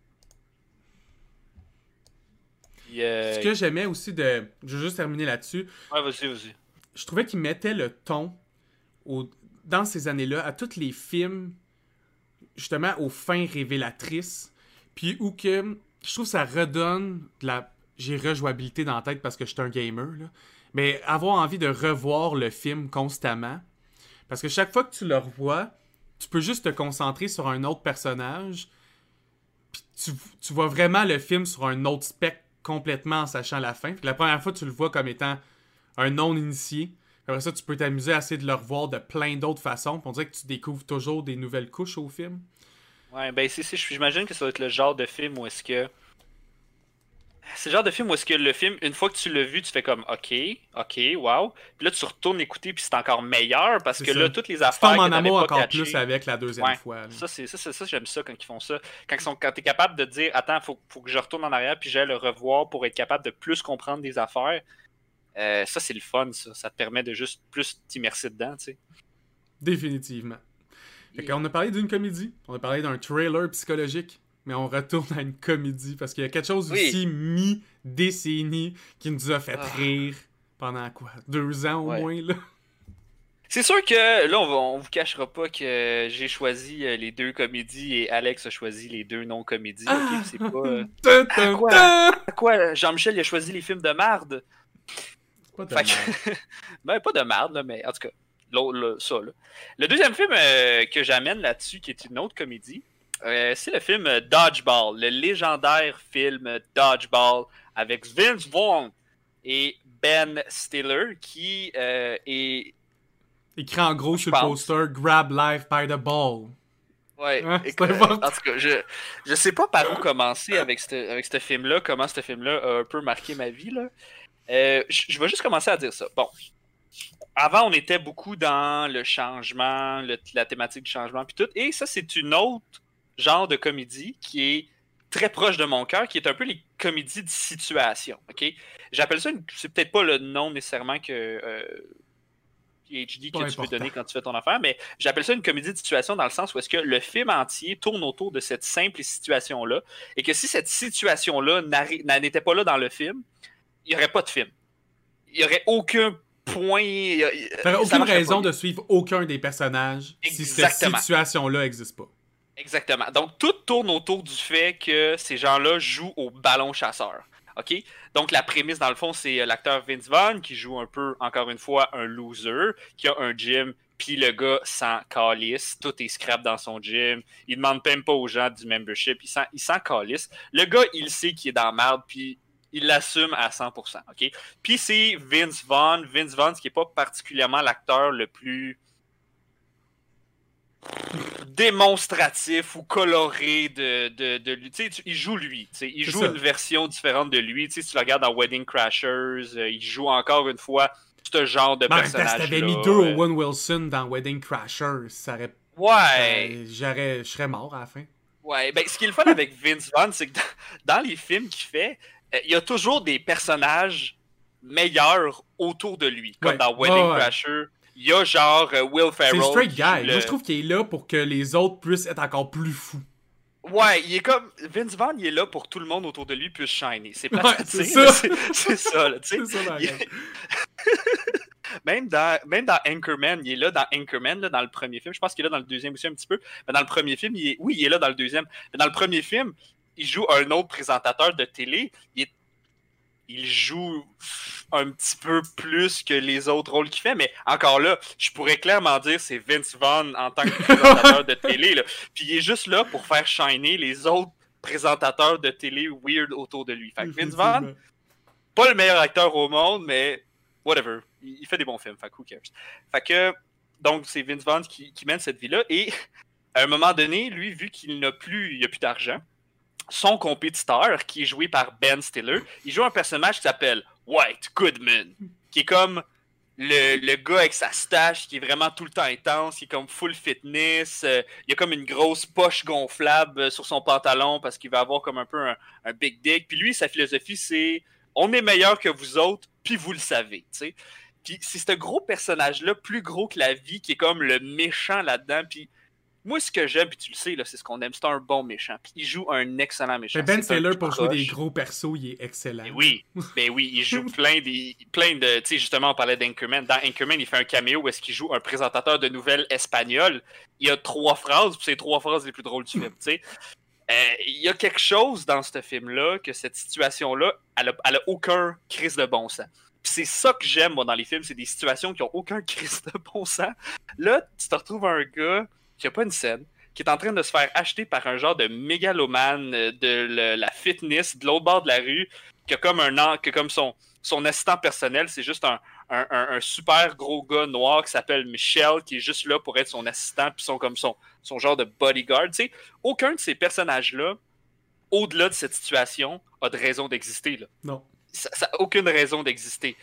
Ce que j'aimais aussi de... Je vais juste terminer là-dessus. Ouais, vas-y. Je trouvais qu'il mettait le ton dans ces années-là à tous les films, justement, aux fins révélatrices. Puis où que... Je trouve que ça redonne de la... J'ai rejouabilité dans la tête parce que je suis un gamer, là. Mais avoir envie de revoir le film constamment. Parce que chaque fois que tu le revois, tu peux juste te concentrer sur un autre personnage. Puis tu vois vraiment le film sur un autre spectre complètement en sachant la fin. Puis la première fois, tu le vois comme étant un non-initié. Après ça, tu peux t'amuser à essayer de le revoir de plein d'autres façons. Puis on dirait que tu découvres toujours des nouvelles couches au film. Ouais, ben j'imagine que ça va être le genre de film où est-ce que... C'est le genre de film où est-ce que le film, une fois que tu l'as vu, tu fais comme OK, wow. Puis là, tu retournes écouter, puis c'est encore meilleur parce que là, toutes les affaires. Tu tombes en que t'avais amour pas encore catchées, plus avec la deuxième fois. Là. Ça, j'aime ça quand ils font ça. Quand t'es capable de dire attends, faut que je retourne en arrière, puis j'aille le revoir pour être capable de plus comprendre des affaires. Ça, c'est le fun, ça. Ça te permet de juste plus t'immerser dedans, tu sais. Définitivement. Fait qu'on a parlé d'une comédie, on a parlé d'un trailer psychologique. Mais on retourne à une comédie parce qu'il y a quelque chose aussi mi-décennie qui nous a fait rire pendant quoi? 2 ans au moins, là. C'est sûr que là, on vous cachera pas que j'ai choisi les 2 comédies et Alex a choisi les 2 non-comédies. Okay? C'est pas. Quoi? Jean-Michel il a choisi les films de marde. Pas de marde. Ben, pas de marde, là, mais en tout cas, ça, là. Le deuxième film que j'amène là-dessus, qui est une autre comédie, c'est le film Dodgeball, le légendaire film Dodgeball avec Vince Vaughn et Ben Stiller qui est écrit en gros sur le poster Grab Life by the Ball. Ouais, en tout cas, je sais pas par où commencer avec ce film-là, comment ce film-là a un peu marqué ma vie, là. Je vais juste commencer à dire ça. Bon, avant, on était beaucoup dans le changement, la thématique du changement, puis tout, et ça, c'est une autre genre de comédie qui est très proche de mon cœur, qui est un peu les comédies de situation. Ok, j'appelle ça, c'est peut-être pas le nom nécessairement que PhD que tu veux donner quand tu fais ton affaire, mais j'appelle ça une comédie de situation dans le sens où est-ce que le film entier tourne autour de cette simple situation-là, et que si cette situation-là n'était pas là dans le film, il n'y aurait pas de film. Il n'y aurait aucun point... Il n'y aurait aucune raison de suivre aucun des personnages si cette situation-là n'existe pas. Exactement. Donc, tout tourne autour du fait que ces gens-là jouent au ballon chasseur. OK? Donc, la prémisse, dans le fond, c'est l'acteur Vince Vaughn qui joue un peu, encore une fois, un loser, qui a un gym, puis le gars s'en calisse. Tout est scrap dans son gym. Il demande même pas aux gens du membership. Il s'en calisse. Le gars, il sait qu'il est dans la merde, puis il l'assume à 100%. OK? Puis c'est Vince Vaughn. Vince Vaughn, ce qui n'est pas particulièrement l'acteur le plus démonstratif ou coloré de lui. Il joue lui. Il joue une version différente de lui. Si tu le regardes dans Wedding Crashers, il joue encore une fois ce genre de personnage. Si t'avais mis deux Owen Wilson dans Wedding Crashers, ça aurait... Ouais. Je serais mort à la fin. Ouais, ben ce qui est le fun avec Vince Vaughn, c'est que dans les films qu'il fait, il y a toujours des personnages meilleurs autour de lui. Comme dans Wedding Crashers. Il y a genre Will Ferrell. C'est straight guy. Moi, je trouve qu'il est là pour que les autres puissent être encore plus fous. Ouais, il est comme... Vince Vaughn, il est là pour que tout le monde autour de lui puisse shiner. C'est pas c'est ça. C'est ça, là, tu sais. C'est ça, Même dans Anchorman, il est là dans Anchorman, là, dans le premier film. Je pense qu'il est là dans le deuxième aussi un petit peu. Mais dans le premier film, il est là dans le deuxième. Mais dans le premier film, il joue un autre présentateur de télé. Il joue un petit peu plus que les autres rôles qu'il fait, mais encore là, je pourrais clairement dire c'est Vince Vaughn en tant que présentateur de télé. Là. Puis il est juste là pour faire shiner les autres présentateurs de télé weird autour de lui. Fait que Vince Vaughn, pas le meilleur acteur au monde, mais whatever. Il fait des bons films, fait que who cares. Fait que, donc c'est Vince Vaughn qui mène cette vie-là, et à un moment donné, lui, vu qu'il n'a plus d'argent, son compétiteur, qui est joué par Ben Stiller, il joue un personnage qui s'appelle White Goodman, qui est comme le gars avec sa stache, qui est vraiment tout le temps intense, qui est comme full fitness, il a comme une grosse poche gonflable sur son pantalon parce qu'il va avoir comme un peu un big dick. Puis lui, sa philosophie, c'est « on est meilleur que vous autres, puis vous le savez ». Puis c'est ce gros personnage-là, plus gros que la vie, qui est comme le méchant là-dedans, puis moi, ce que j'aime, puis tu le sais, là, c'est ce qu'on aime, c'est un bon méchant. Puis il joue un excellent méchant. Mais Ben Stiller, pour jouer des gros persos, il est excellent. Oui, il joue plein de... Tu sais, justement, on parlait d'Anchorman. Dans Anchorman, il fait un caméo où est-ce qu'il joue un présentateur de nouvelles espagnoles. Il y a 3 phrases, puis c'est les 3 phrases les plus drôles du film, tu sais. Il y a quelque chose dans ce film-là, que cette situation-là, elle a aucun crise de bon sens. Puis c'est ça que j'aime, moi, dans les films, c'est des situations qui ont aucun crise de bon sens. Là, tu te retrouves un gars qui n'a pas une scène, qui est en train de se faire acheter par un genre de mégalomane de la fitness de l'autre bord de la rue, qui a comme son assistant personnel, c'est juste un super gros gars noir qui s'appelle Michel, qui est juste là pour être son assistant, puis sont comme son genre de bodyguard. Tu sais, aucun de ces personnages-là, au-delà de cette situation, a de raison d'exister. Là. Non. Ça n'a aucune raison d'exister.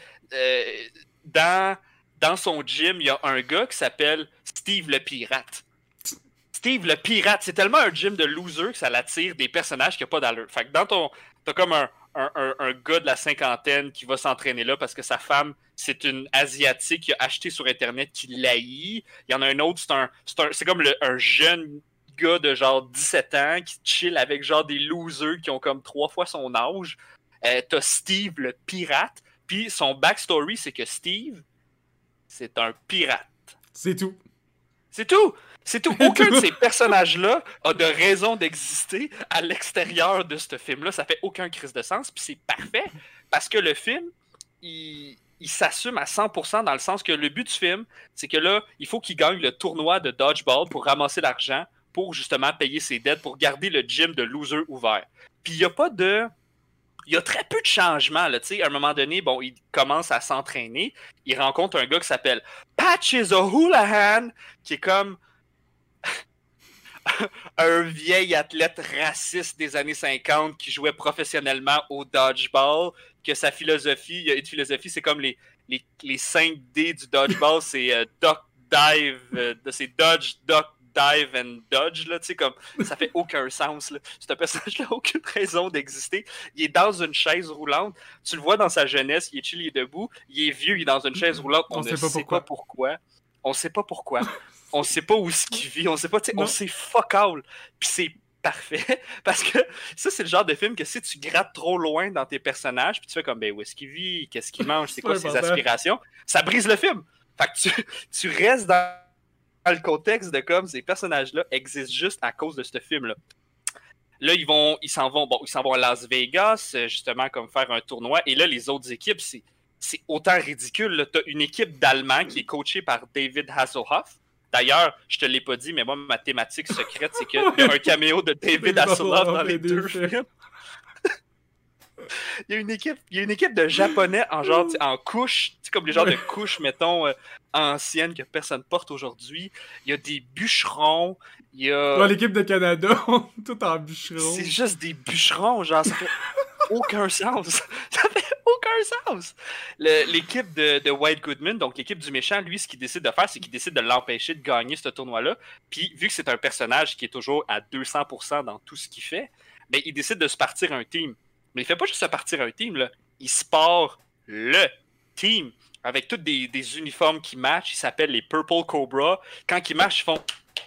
Dans son gym, il y a un gars qui s'appelle Steve le Pirate. Steve le Pirate, c'est tellement un gym de loser que ça l'attire des personnages qui n'ont pas d'allure. Fait que t'as comme un gars de la cinquantaine qui va s'entraîner là parce que sa femme, c'est une Asiatique qui a acheté sur Internet qui l'haït. Il y en a un autre, c'est comme un jeune gars de genre 17 ans qui chill avec genre des losers qui ont comme 3 fois son âge. T'as Steve le Pirate, puis son backstory, c'est que Steve, c'est un pirate. C'est tout. C'est tout! C'est tout. Aucun de ces personnages-là a de raison d'exister à l'extérieur de ce film-là. Ça fait aucun crise de sens, puis c'est parfait, parce que le film, il s'assume à 100% dans le sens que le but du film, c'est que là, il faut qu'il gagne le tournoi de dodgeball pour ramasser l'argent, pour justement payer ses dettes, pour garder le gym de loser ouvert. Puis il n'y a pas de... Il y a très peu de changements. Là, à un moment donné, bon, il commence à s'entraîner. Il rencontre un gars qui s'appelle Patches O'Houlihan, qui est comme un vieil athlète raciste des années 50 qui jouait professionnellement au dodgeball. Que sa philosophie, il y a une philosophie, c'est comme les 5D du dodgeball, c'est duck, dive, c'est dodge, duck, dive and dodge, là, tu sais, comme, ça fait aucun sens, là. Ce personnage-là n'a aucune raison d'exister. Il est dans une chaise roulante, tu le vois dans sa jeunesse, il est chill, il est debout, il est vieux, il est dans une chaise roulante, on ne sait pas pourquoi. On sait pas pourquoi. On sait pas où est-ce qu'il vit, on sait pas, tu sais, on sait fuck all. Puis c'est parfait, parce que ça, c'est le genre de film que si tu grattes trop loin dans tes personnages, puis tu fais comme, ben, où est-ce qu'il vit, qu'est-ce qu'il mange, c'est quoi ses aspirations, ça brise le film. Fait que tu restes dans le contexte de comme ces personnages-là existent juste à cause de ce film-là. Là, ils s'en vont à Las Vegas, justement, comme faire un tournoi, et là, les autres équipes, c'est autant ridicule. Tu as une équipe d'Allemands qui est coachée par David Hasselhoff. D'ailleurs, je te l'ai pas dit, mais moi, ma thématique secrète, c'est qu'il y a un caméo de David Hasselhoff dans les deux films. Il y a une équipe de Japonais en genre en couche, comme les genres de couches, mettons, anciennes que personne porte aujourd'hui. Il y a des bûcherons. Il y a... Ouais, l'équipe de Canada, tout en bûcherons. C'est juste des bûcherons, genre, ça fait aucun sens. Ça fait aucun sens. L'équipe de White Goodman, donc l'équipe du méchant, lui, ce qu'il décide de faire, c'est qu'il décide de l'empêcher de gagner ce tournoi-là. Puis, vu que c'est un personnage qui est toujours à 200% dans tout ce qu'il fait, ben, il décide de se partir un team. Mais il fait pas juste se partir un team, là. Il se part le team avec tous des uniformes qui matchent. Ils s'appellent les Purple Cobra. Quand ils marchent, ils font...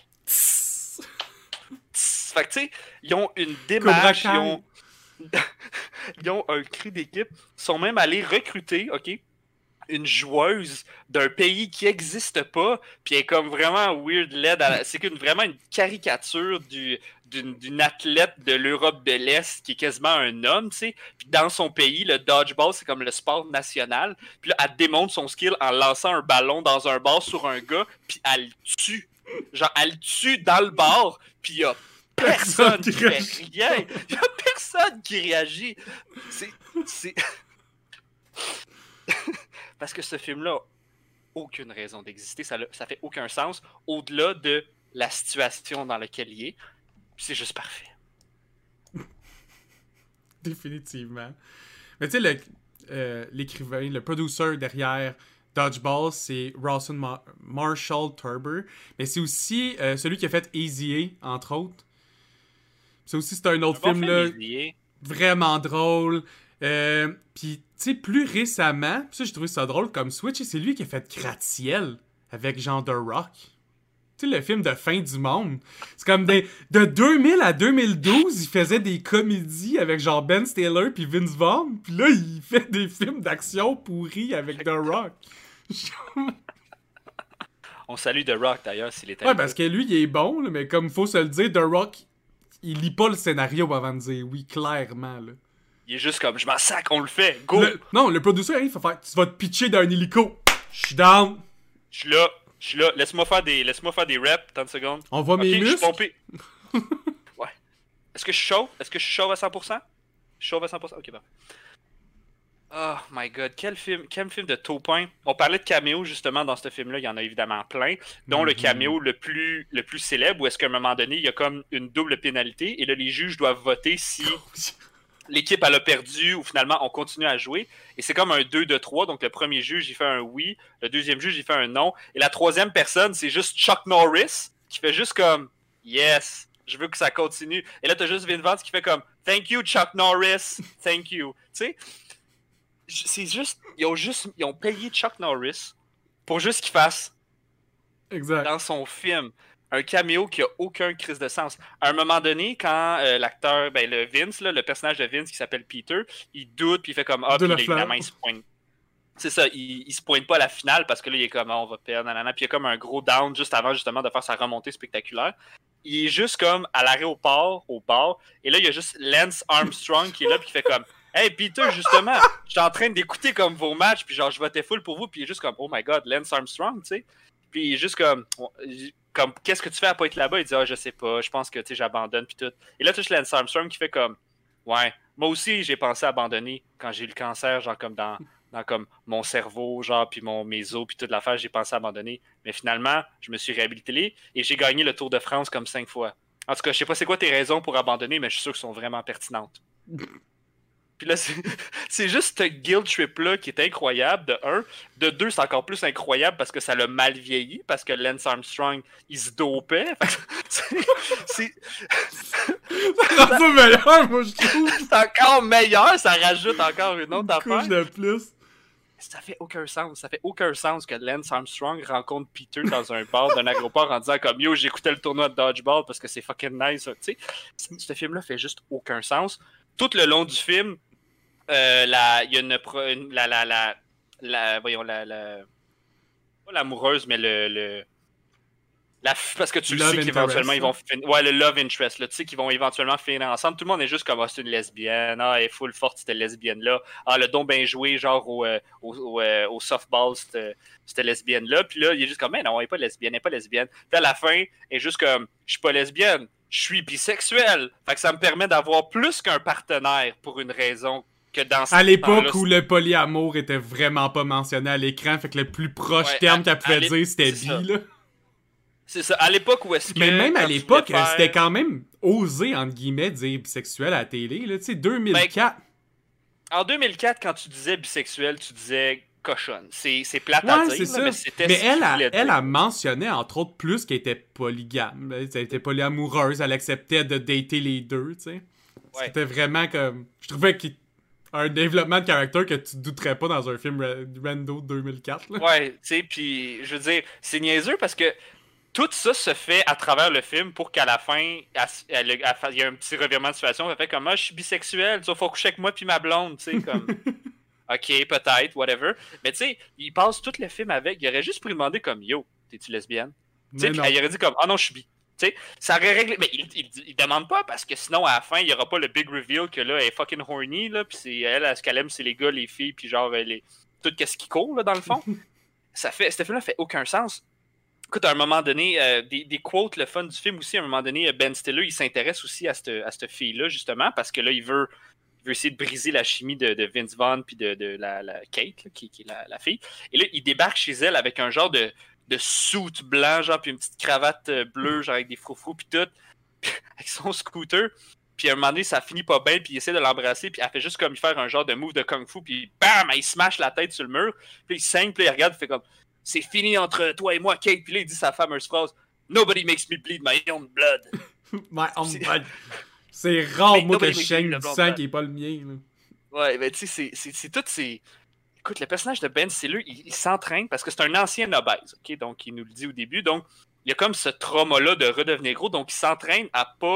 Fait que, tu sais, ils ont une démarche, ils ont un cri d'équipe. Ils sont même allés recruter, OK, une joueuse d'un pays qui n'existe pas, puis elle est comme vraiment weird laid. C'est vraiment une caricature d'une athlète de l'Europe de l'Est qui est quasiment un homme, tu sais. Puis dans son pays, le dodgeball, c'est comme le sport national. Puis là, elle démontre son skill en lançant un ballon dans un bar sur un gars, puis elle le tue. Genre, elle le tue dans le bar, puis il y a personne qui fait rien. Il y a personne qui réagit. C'est... Parce que ce film-là n'a aucune raison d'exister. Ça fait aucun sens au-delà de la situation dans laquelle il est. C'est juste parfait. Définitivement. Mais tu sais, l'écrivain, le producer derrière Dodgeball, c'est Rawson Marshall Turber. Mais c'est aussi celui qui a fait Easy A, entre autres. C'est un autre film, là, vraiment drôle. Puis, tu sais, plus récemment, pis ça, j'ai trouvé ça drôle comme Switch, c'est lui qui a fait Gratte-Ciel avec Jean The Rock. Tu sais, le film de fin du monde. C'est comme de 2000 à 2012, il faisait des comédies avec genre Ben Stiller puis Vince Vaughn. Puis là, il fait des films d'action pourris avec The Rock. On salue The Rock, d'ailleurs, s'il est Ouais, parce que lui, il est bon, là, mais comme il faut se le dire, The Rock, il lit pas le scénario avant de dire oui, clairement, là. Il est juste comme, je m'en sac, on le fait, go! Non, le producer, il faut faire, tu vas te pitcher d'un hélico. Je suis down. Je suis là. Laisse-moi faire des reps, 30 secondes. On voit mes muscles. Je suis pompé. Ouais. Est-ce que je suis chaud? Est-ce que je suis chaud à 100%? Je suis chaud à 100%? Ok, bon. Oh my god, quel film de taupin. On parlait de caméos justement dans ce film-là, il y en a évidemment plein, dont le caméo le plus célèbre, où est-ce qu'à un moment donné, il y a comme une double pénalité, et là, les juges doivent voter si l'équipe elle a perdu ou finalement on continue à jouer. Et c'est comme un 2-3, donc le premier juge il fait un oui, le deuxième juge il fait un non, et la troisième personne c'est juste Chuck Norris qui fait juste comme yes, je veux que ça continue. Et là t'as juste Vin Vance qui fait comme thank you Chuck Norris, thank you. Tu sais, c'est juste ils ont payé Chuck Norris pour juste qu'il fasse exact. Dans son film un caméo qui a aucun crise de sens. À un moment donné, quand l'acteur, le Vince, là, le personnage de Vince qui s'appelle Peter, il doute puis il fait comme puis évidemment il se pointe. C'est ça, il se pointe pas à la finale parce que là il est comme on va perdre, nanana, puis il y a comme un gros down juste avant justement de faire sa remontée spectaculaire. Il est juste comme à l'aéroport, au bar, et là il y a juste Lance Armstrong qui est là puis qui fait comme hey Peter, justement, j'étais en train d'écouter comme vos matchs, puis genre je votais full pour vous, puis il est juste comme oh my god, Lance Armstrong, tu sais. Puis il est juste comme qu'est-ce que tu fais à pas être là-bas? Il dit je sais pas, je pense que tu sais j'abandonne puis tout. Et là tu as Lance Armstrong qui fait comme ouais, moi aussi j'ai pensé abandonner quand j'ai eu le cancer, genre comme dans comme mon cerveau, genre puis mes os puis toute l'affaire, j'ai pensé abandonner. Mais finalement, je me suis réhabilité et j'ai gagné le Tour de France comme 5 fois. En tout cas, je sais pas c'est quoi tes raisons pour abandonner, mais je suis sûr qu'elles sont vraiment pertinentes. Puis là, c'est juste ce guilt trip-là qui est incroyable, de un. De deux, c'est encore plus incroyable parce que ça l'a mal vieilli, parce que Lance Armstrong, il se dopait. C'est ça meilleur, moi, je trouve. c'est encore meilleur, ça rajoute encore une autre Couche affaire. de plus. Ça fait aucun sens. Ça fait aucun sens que Lance Armstrong rencontre Peter dans un bar d'un agroport en disant comme « Yo, j'écoutais le tournoi de dodgeball parce que c'est fucking nice. » Tu sais, ce film-là fait juste aucun sens. Tout le long du film, il y a voyons, pas l'amoureuse, mais parce que tu le sais qu'éventuellement ils vont finir. Ouais, le love interest, là, tu sais qu'ils vont éventuellement finir ensemble. Tout le monde est juste comme, ah, c'est une lesbienne, ah, elle est full forte, cette lesbienne-là. Ah, le don bien joué, genre au softball, cette lesbienne-là. Puis là, il est juste comme, mais non, elle est pas lesbienne, elle est pas lesbienne. Puis à la fin, elle est juste comme, je suis pas lesbienne, je suis bisexuel. Fait que ça me permet d'avoir plus qu'un partenaire pour une raison. À l'époque où le polyamour était vraiment pas mentionné à l'écran, fait que le plus proche terme qu'elle pouvait dire, c'était bi, là. C'est ça. À l'époque où est-ce que... Mais même à l'époque, c'était quand même osé, entre guillemets, dire bisexuel à la télé, là. Tu sais, 2004. En 2004, quand tu disais bisexuel, tu disais cochonne. C'est plate à dire, c'est là, mais c'était mais elle a mentionné, entre autres, plus qu'elle était polygame. Elle était polyamoureuse, elle acceptait de dater les deux, tu sais. Ouais. C'était vraiment comme... Je trouvais qu'il un développement de caractère que tu douterais pas dans un film Rando 2004. Là. Ouais, tu sais, puis je veux dire, c'est niaiseux parce que tout ça se fait à travers le film pour qu'à la fin, il y a un petit revirement de situation. Elle fait comme, moi, je suis bisexuel, tu sais, faut coucher avec moi puis ma blonde, tu sais, comme... Ok, peut-être, whatever. Mais tu sais, il passe tout le film avec, il aurait juste pu demander comme, yo, t'es-tu lesbienne? Tu sais, il aurait dit comme, ah non, je suis bi. Tu sais, ça aurait réglé. Mais il demande pas parce que sinon, à la fin, il y aura pas le big reveal que là, elle est fucking horny, là, pis c'est elle, ce qu'elle aime, c'est les gars, les filles, puis genre, tout ce qui court, là, dans le fond. Ce film-là fait aucun sens. Écoute, à un moment donné, des quotes, le fun du film aussi, à un moment donné, Ben Stiller, il s'intéresse aussi à cette fille-là, justement, parce que là, il veut essayer de briser la chimie de Vince Vaughn puis de la Kate, là, qui est la fille. Et là, il débarque chez elle avec un genre de suit blanc, genre, puis une petite cravate bleue, genre, avec des froufrous, puis tout, avec son scooter. Puis à un moment donné, ça finit pas bien, puis il essaie de l'embrasser, puis elle fait juste comme il faire un genre de move de kung-fu, puis bam, il smash la tête sur le mur, puis il saigne, puis il regarde, il fait comme « C'est fini entre toi et moi, Kate », puis là, il dit sa fameuse phrase « Nobody makes me bleed my own blood ». My own blood. C'est rare, moi, que je saigne du sang qui est pas le mien. Là. Ouais, ben tu sais, c'est tout ces... Écoute, le personnage de Ben Stiller, il s'entraîne parce que c'est un ancien obèse, ok? Donc, il nous le dit au début. Donc, il y a comme ce trauma-là de redevenir gros. Donc, il s'entraîne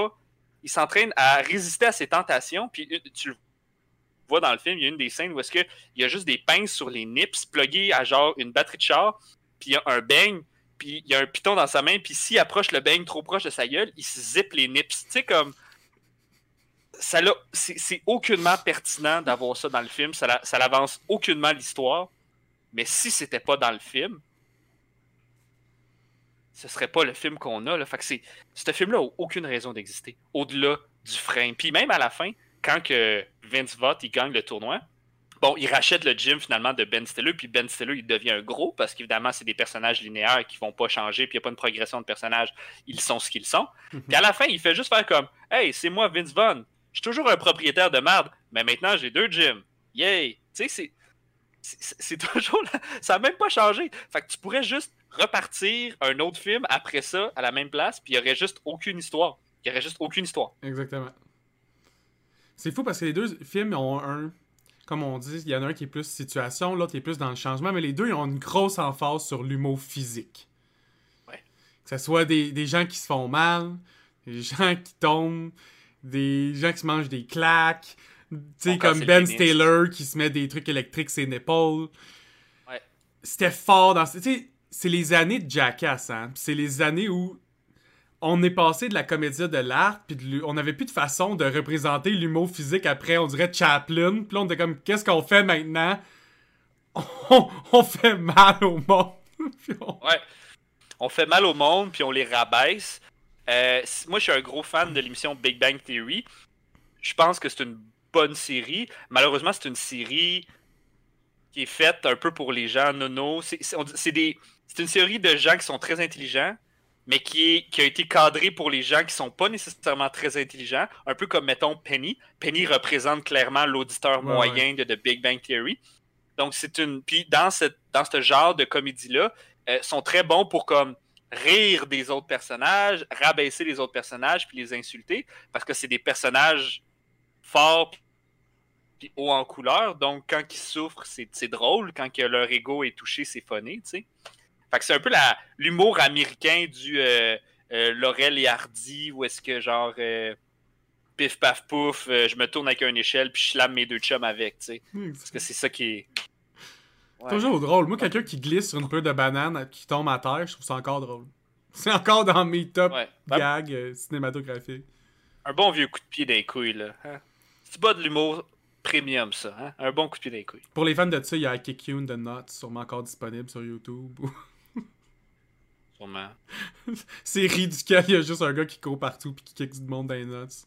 à résister à ses tentations. Puis, tu le vois dans le film, il y a une des scènes où est-ce qu'il y a juste des pinces sur les nips pluguées à genre une batterie de char. Puis, il y a un beigne. Puis, il y a un piton dans sa main. Puis, s'il approche le beigne trop proche de sa gueule, il se zippe les nips. Tu sais, comme... c'est aucunement pertinent d'avoir ça dans le film. Ça l'avance aucunement l'histoire. Mais si c'était pas dans le film, ce serait pas le film qu'on a. Là. Fait que ce film-là n'a aucune raison d'exister. Au-delà du frame. Puis même à la fin, quand que Vince Vaughn il gagne le tournoi, bon, il rachète le gym finalement de Ben Stiller, puis Ben Stiller il devient un gros, parce qu'évidemment, c'est des personnages linéaires qui vont pas changer, puis il n'y a pas une progression de personnages. Ils sont ce qu'ils sont. Puis à la fin, il fait juste faire comme « Hey, c'est moi Vince Vaughn. Je suis toujours un propriétaire de merde, mais maintenant j'ai 2 gyms. Yay! » Tu sais, c'est toujours... Ça n'a même pas changé. Fait que tu pourrais juste repartir un autre film après ça, à la même place, puis il n'y aurait juste aucune histoire. Il n'y aurait juste aucune histoire. Exactement. C'est fou parce que les deux films ont un... Comme on dit, il y en a un qui est plus situation, l'autre est plus dans le changement, mais les deux ils ont une grosse emphase sur l'humour physique. Ouais. Que ce soit des gens qui se font mal, des gens qui tombent, des gens qui se mangent des claques, tu sais, comme Ben Stiller qui se met des trucs électriques sur ses épaules. Ouais. C'était fort dans... Tu sais, c'est les années de Jackass, hein. C'est les années où on est passé de la comédie de l'art, puis on n'avait plus de façon de représenter l'humour physique après, on dirait Chaplin. Puis là, on était comme, qu'est-ce qu'on fait maintenant? On fait mal au monde. Ouais. On fait mal au monde, puis on les rabaisse. Moi, je suis un gros fan de l'émission Big Bang Theory. Je pense que c'est une bonne série. Malheureusement, c'est une série qui est faite un peu pour les gens nono. C'est une série de gens qui sont très intelligents, mais qui a été cadré pour les gens qui sont pas nécessairement très intelligents, un peu comme, mettons, Penny. Penny représente clairement l'auditeur moyen de The Big Bang Theory. Donc, c'est une... Puis dans ce genre de comédie-là, sont très bons pour comme rire des autres personnages, rabaisser les autres personnages, puis les insulter, parce que c'est des personnages forts puis hauts en couleur, donc quand ils souffrent, c'est drôle, quand que leur ego est touché, c'est funny, tu sais. Fait que c'est un peu l'humour américain du Laurel et Hardy, où est-ce que genre pif paf pouf, je me tourne avec une échelle puis je slame mes deux chums avec, tu sais. Parce que c'est ça qui est... Ouais. Toujours drôle. Moi, quelqu'un qui glisse sur une peau de banane qui tombe à terre, je trouve ça encore drôle. C'est encore dans mes top gags cinématographiques. Un bon vieux coup de pied d'un couille, là. Hein? C'est pas de l'humour premium, ça. Hein? Un bon coup de pied d'un couille. Pour les fans de ça, il y a I Kick You in the Nuts, sûrement encore disponible sur YouTube. Sûrement. C'est ridicule, il y a juste un gars qui court partout pis qui kick du monde dans les nuts.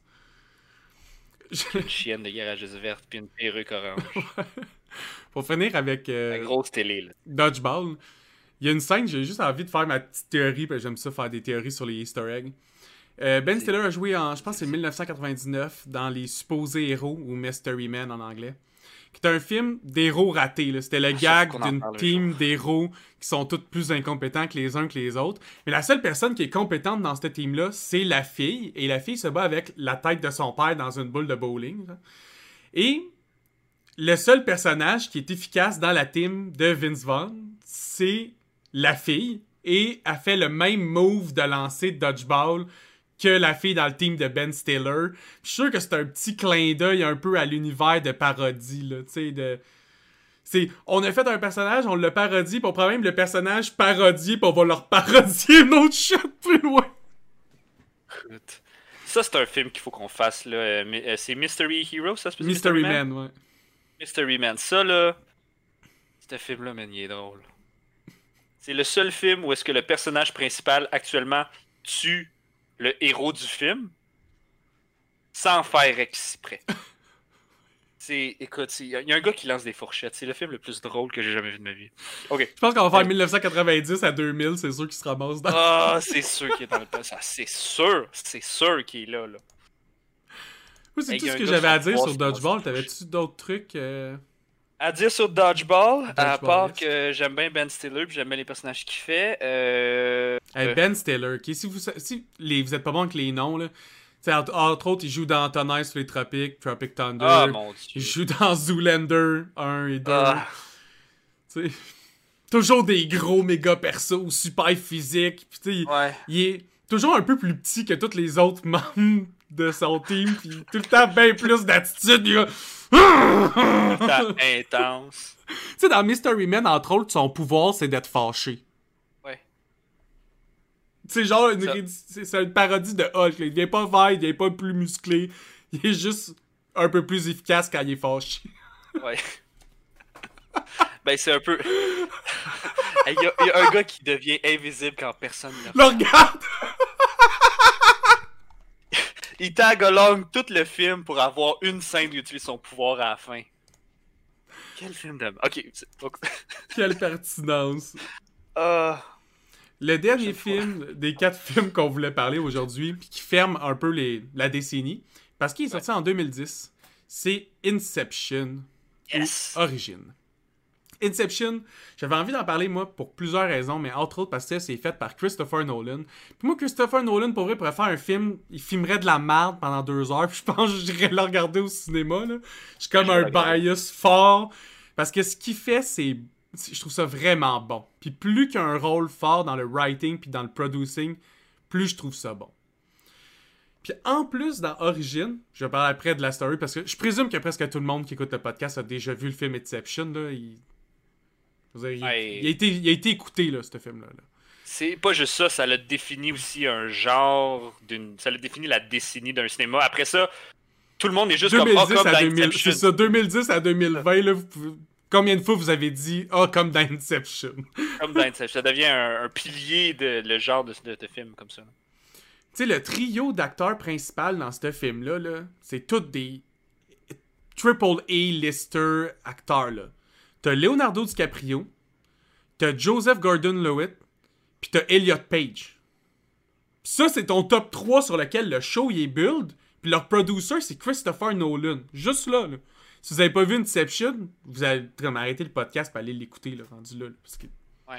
Une chienne de garageuse verte puis une perruque orange. Pour finir avec la grosse télé, là. Dodgeball, il y a une scène, j'ai juste envie de faire ma petite théorie, parce que j'aime ça faire des théories sur les Easter eggs. Ben Stiller a joué en, je pense c'est 1999, dans Les Supposés Héros, ou Mystery Men en anglais. Qui est un film d'héros ratés, là. C'était le gag d'une team d'héros qui sont tous plus incompétents que les uns que les autres. Mais la seule personne qui est compétente dans cette team-là, c'est la fille. Et la fille se bat avec la tête de son père dans une boule de bowling. Là. Et le seul personnage qui est efficace dans la team de Vince Vaughn, c'est la fille. Et elle fait le même move de lancer de dodgeball que la fille dans le team de Ben Stiller. Je suis sûr que c'est un petit clin d'œil un peu à l'univers de parodie, là, tu sais, on a fait un personnage, on l'a parodié, puis on prend même le personnage parodié, puis on va leur parodier une autre shit plus loin. Ça, c'est un film qu'il faut qu'on fasse, là. C'est Mystery Hero, ça, c'est Mystery Man, ouais. Mystery Man. Ça, là, ce film-là, man, il est drôle. C'est le seul film où est-ce que le personnage principal, actuellement, tue le héros du film sans faire exprès. Écoute, il y a un gars qui lance des fourchettes. C'est le film le plus drôle que j'ai jamais vu de ma vie. Ok. Je pense qu'on va faire 1990 à 2000, c'est sûr qu'il se ramasse dans... Ah, c'est sûr qu'il est dans le passé. C'est sûr qu'il est là. Oui, c'est tout ce que j'avais à dire sur Dodgeball. T'avais-tu d'autres trucs à dire sur Dodgeball, à part que j'aime bien Ben Stiller puis j'aime bien les personnages qu'il fait. Ben Stiller, okay. Si vous êtes pas bon avec les noms, là, entre autres, il joue dans Tonnerre sur les Tropiques, Tropic Thunder. Ah, mon Dieu. Il joue dans Zoolander 1 et 2. T'sais, toujours des gros méga persos, super physiques. Puis il est toujours un peu plus petit que tous les autres membres de son team. Puis tout le temps bien plus d'attitude. Il est intense. Tu sais, dans Mystery Men, entre autres, son pouvoir, c'est d'être fâché. Ouais. C'est genre c'est une parodie de Hulk. Là. Il devient pas vert, il devient pas plus musclé. Il est juste un peu plus efficace quand il est fâché. Ouais. Ben, c'est un peu... Il y a un gars qui devient invisible quand personne ne le regarde! Il tag along tout le film pour avoir une scène où il utilise son pouvoir à la fin. Quel film de... Ok. Quelle pertinence. Le dernier film des 4 films qu'on voulait parler aujourd'hui, puis qui ferme un peu la décennie, parce qu'il est sorti en 2010, c'est Inception. Yes. Ou Origine. Inception, j'avais envie d'en parler, moi, pour plusieurs raisons, mais entre autres parce que c'est fait par Christopher Nolan. Puis moi, Christopher Nolan, pour vrai, pourrait faire un film, il filmerait de la merde pendant 2 heures, puis je pense que j'irais le regarder au cinéma, là. J'ai comme un bias fort, parce que ce qu'il fait, je trouve ça vraiment bon. Puis plus qu'il y a un rôle fort dans le writing puis dans le producing, plus je trouve ça bon. Puis en plus, dans Origine, je vais parler après de la story, parce que je présume que presque tout le monde qui écoute le podcast a déjà vu le film Inception, là. Il a été écouté, là, ce film-là. Là. C'est pas juste ça, ça l'a défini aussi un genre, ça l'a défini la décennie d'un cinéma. Après ça, tout le monde est juste 2010 comme à 2000, c'est ça, 2010 à 2020, là, combien de fois vous avez dit « Ah, comme dans Inception ». Comme dans Inception, ça devient un pilier de le genre de film comme ça. Tu sais, le trio d'acteurs principaux dans ce film-là, là, c'est tous des triple A-lister acteurs, là. T'as Leonardo DiCaprio, t'as Joseph Gordon-Levitt, pis t'as Elliot Page. Pis ça, c'est ton top 3 sur lequel le show il est build. Puis leur producer, c'est Christopher Nolan. Juste là, là. Si vous avez pas vu Inception, vous allez comme arrêter le podcast pour aller l'écouter, là, rendu là. Parce que... Ouais.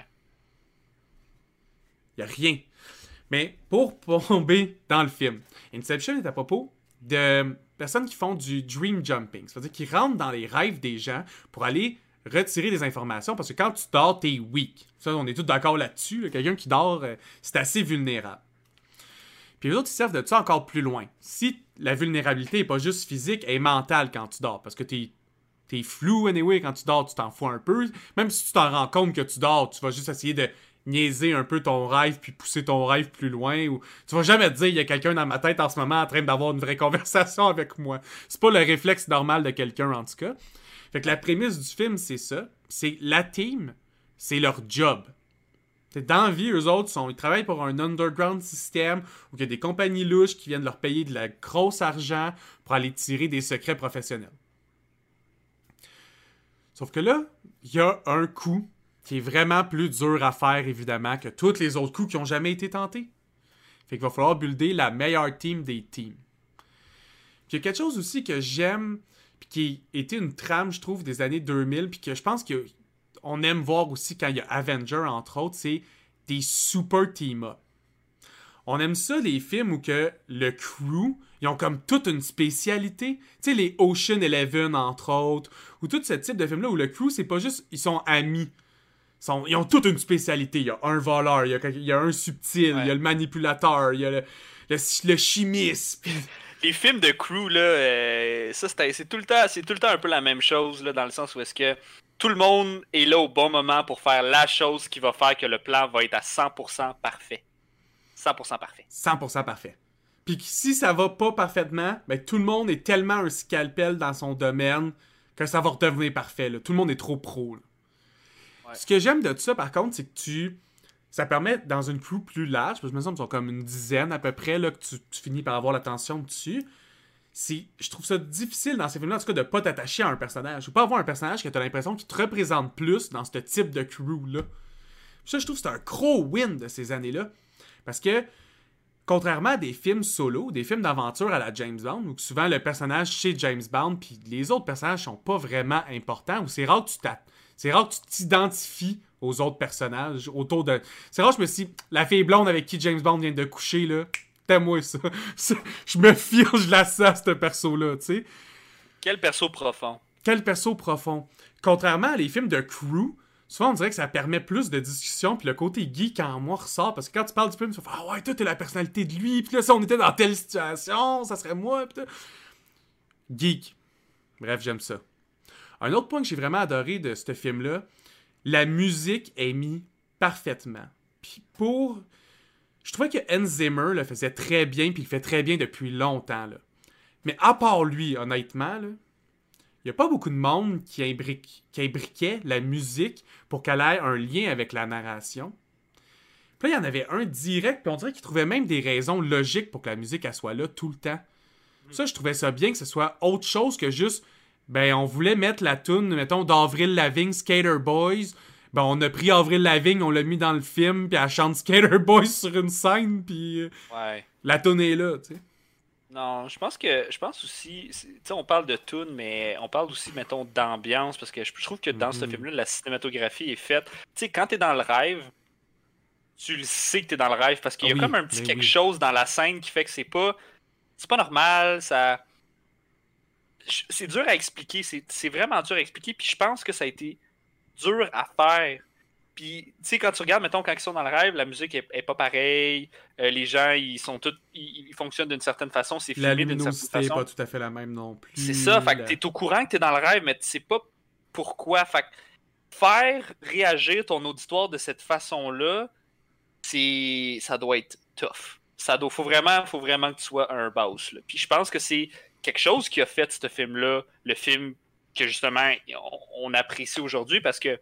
Y a rien. Mais pour tomber dans le film, Inception est à propos de personnes qui font du dream jumping. C'est-à-dire qu'ils rentrent dans les rêves des gens pour aller retirer des informations. Parce que quand tu dors, t'es weak. Ça, on est tous d'accord là-dessus. Là. Quelqu'un qui dort, c'est assez vulnérable. Puis les autres, ils servent de ça encore plus loin. Si la vulnérabilité n'est pas juste physique, elle est mentale quand tu dors. Parce que t'es flou anyway quand tu dors, tu t'en fous un peu. Même si tu t'en rends compte que tu dors, tu vas juste essayer de niaiser un peu ton rêve puis pousser ton rêve plus loin. Ou tu vas jamais te dire, il y a quelqu'un dans ma tête en ce moment en train d'avoir une vraie conversation avec moi. C'est pas le réflexe normal de quelqu'un en tout cas. Fait que la prémisse du film, c'est ça. C'est la team, c'est leur job. Dans la vie, eux autres, ils travaillent pour un underground système où il y a des compagnies louches qui viennent leur payer de la grosse argent pour aller tirer des secrets professionnels. Sauf que là, il y a un coup qui est vraiment plus dur à faire, évidemment, que tous les autres coups qui ont jamais été tentés. Fait qu'il va falloir builder la meilleure team des teams. Puis il y a quelque chose aussi que j'aime, puis qui a été une trame, je trouve, des années 2000, puis que je pense qu'on aime voir aussi quand il y a Avenger, entre autres, c'est des super team-up. On aime ça, les films où que le crew, ils ont comme toute une spécialité. Tu sais, les Ocean Eleven, entre autres, ou tout ce type de films-là où le crew, c'est pas juste, ils sont amis. Ils ont toute une spécialité. Il y a un voleur, il y a un subtil, il y a le manipulateur, il y a le chimiste. Puis... Les films de crew, là, ça, c'est tout le temps un peu la même chose, là, dans le sens où est-ce que tout le monde est là au bon moment pour faire la chose qui va faire que le plan va être à 100% parfait. 100% parfait. 100% parfait. Puis si ça va pas parfaitement, ben tout le monde est tellement un scalpel dans son domaine que ça va redevenir parfait. Là. Tout le monde est trop pro. Là. Ouais. Ce que j'aime de ça, par contre, c'est que ça permet, dans une crew plus large, parce que je me semble qu'ils sont comme une dizaine à peu près, là, que tu finis par avoir l'attention dessus. Je trouve ça difficile dans ces films-là, en tout cas, de pas t'attacher à un personnage. Ou pas avoir un personnage que t'as l'impression qu'il te représente plus dans ce type de crew-là. Ça, je trouve que c'est un gros win de ces années-là. Parce que, contrairement à des films solo, des films d'aventure à la James Bond, où souvent le personnage chez James Bond, puis les autres personnages sont pas vraiment importants, ou c'est rare que tu t'identifies aux autres personnages autour de... C'est rare que je me suis dit, la fille blonde avec qui James Bond vient de coucher, là, t'aimes-moi ça. Je me file, je la sens, ce perso-là, tu sais. Quel perso profond. Quel perso profond. Contrairement à les films de crew, souvent on dirait que ça permet plus de discussion, puis le côté geek en moi ressort, parce que quand tu parles du film, tu vas faire « Ah ouais, toi t'es la personnalité de lui, puis là, si on était dans telle situation, ça serait moi, pis geek. Bref, j'aime ça. Un autre point que j'ai vraiment adoré de ce film-là, la musique est mise parfaitement. Puis je trouvais que Hans Zimmer le faisait très bien, puis il le fait très bien depuis longtemps, là. Mais à part lui, honnêtement, là, il n'y a pas beaucoup de monde qui imbriquait la musique pour qu'elle ait un lien avec la narration. Puis là, il y en avait un direct, puis on dirait qu'il trouvait même des raisons logiques pour que la musique elle soit là tout le temps. Ça, je trouvais ça bien que ce soit autre chose que juste, on voulait mettre la toune, mettons, d'Avril Lavigne, Skater Boys. On a pris Avril Lavigne, on l'a mis dans le film, puis elle chante Skater Boys sur une scène, puis la toune est là, tu sais. Non, je pense aussi, tu sais, on parle de tune, mais on parle aussi, mettons, d'ambiance, parce que je trouve que dans ce film-là, la cinématographie est faite. Tu sais, quand t'es dans le rêve, tu le sais que t'es dans le rêve, parce qu'il y a comme un petit quelque chose dans la scène qui fait que c'est pas normal, ça... C'est dur à expliquer, c'est vraiment dur à expliquer, puis je pense que ça a été dur à faire. Puis, tu sais, quand tu regardes, mettons, quand ils sont dans le rêve, la musique est pas pareille. Les gens, ils sont tous... Ils fonctionnent d'une certaine façon. C'est filmé d'une certaine façon. La luminosité n'est pas tout à fait la même non plus. C'est ça. Fait que t'es au courant que t'es dans le rêve, mais tu sais pas pourquoi. Fait que faire réagir ton auditoire de cette façon-là, ça doit être tough. Faut vraiment que tu sois un boss, là. Puis je pense que c'est quelque chose qui a fait ce film-là, le film que, justement, on apprécie aujourd'hui, parce que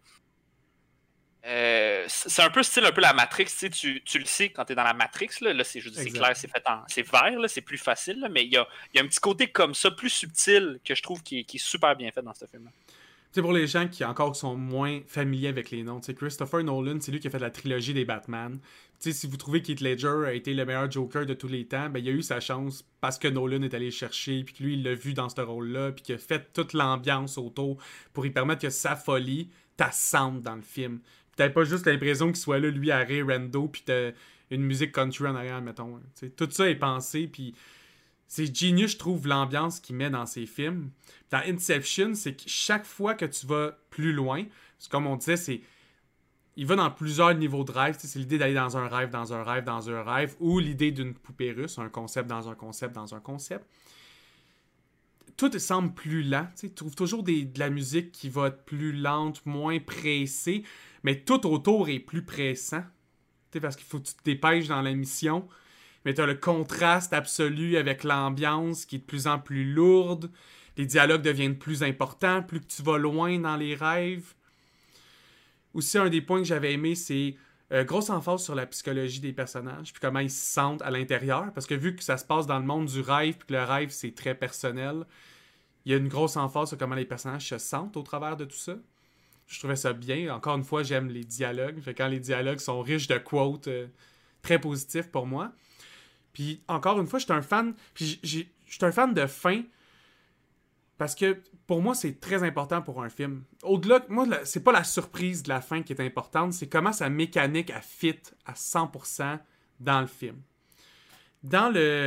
c'est un peu style la Matrix, tu le sais quand t'es dans la Matrix, là c'est clair, c'est vert, là, c'est plus facile, là, mais il y a un petit côté comme ça, plus subtil, que je trouve qui est super bien fait dans ce film-là. sais, pour les gens qui encore sont moins familiers avec les noms, tu sais, Christopher Nolan, c'est lui qui a fait la trilogie des Batman. Tu sais, si vous trouvez qu'Heath Ledger a été le meilleur Joker de tous les temps, ben il a eu sa chance parce que Nolan est allé le chercher, puis que lui, il l'a vu dans ce rôle-là, puis qu'il a fait toute l'ambiance autour pour lui permettre que sa folie t'assente dans le film. Puis t'avais pas juste l'impression qu'il soit là, lui, à rire rando, puis t'as une musique country en arrière, mettons. Hein. Tu sais, tout ça est pensé, puis c'est genius, je trouve, l'ambiance qu'il met dans ses films. Dans Inception, c'est que chaque fois que tu vas plus loin, comme on disait, c'est il va dans plusieurs niveaux de rêve. C'est l'idée d'aller dans un rêve, dans un rêve, dans un rêve, ou l'idée d'une poupée russe, un concept dans un concept dans un concept. Tout semble plus lent. Tu trouves toujours de la musique qui va être plus lente, moins pressée, mais tout autour est plus pressant. Parce qu'il faut que tu te dépêches dans la mission. Mais tu as le contraste absolu avec l'ambiance qui est de plus en plus lourde. Les dialogues deviennent plus importants, plus que tu vas loin dans les rêves. Aussi, un des points que j'avais aimé, c'est grosse emphase sur la psychologie des personnages, puis comment ils se sentent à l'intérieur. Parce que vu que ça se passe dans le monde du rêve, puis que le rêve, c'est très personnel, il y a une grosse emphase sur comment les personnages se sentent au travers de tout ça. Je trouvais ça bien. Encore une fois, j'aime les dialogues. Fait quand les dialogues sont riches de quotes très positifs pour moi. Puis encore une fois, je suis un fan. Puis je suis un fan de fin. Parce que pour moi, c'est très important pour un film. Au-delà, moi, c'est pas la surprise de la fin qui est importante, c'est comment sa mécanique a fit à 100% dans le film. Comment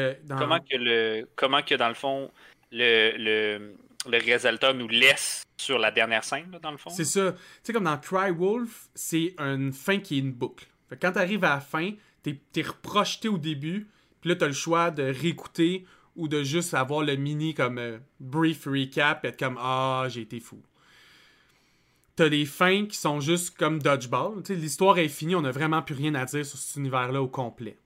que dans le fond, le réalisateur nous laisse sur la dernière scène, là, dans le fond. C'est ça. Tu sais, comme dans Cry Wolf, c'est une fin qui est une boucle. Fait que quand t'arrives à la fin, t'es reprojeté au début, puis là, t'as le choix de réécouter ou de juste avoir le mini comme brief recap et être comme « Ah, j'ai été fou ». T'as des fins qui sont juste comme dodgeball. Tu sais, l'histoire est finie, on n'a vraiment plus rien à dire sur cet univers-là au complet.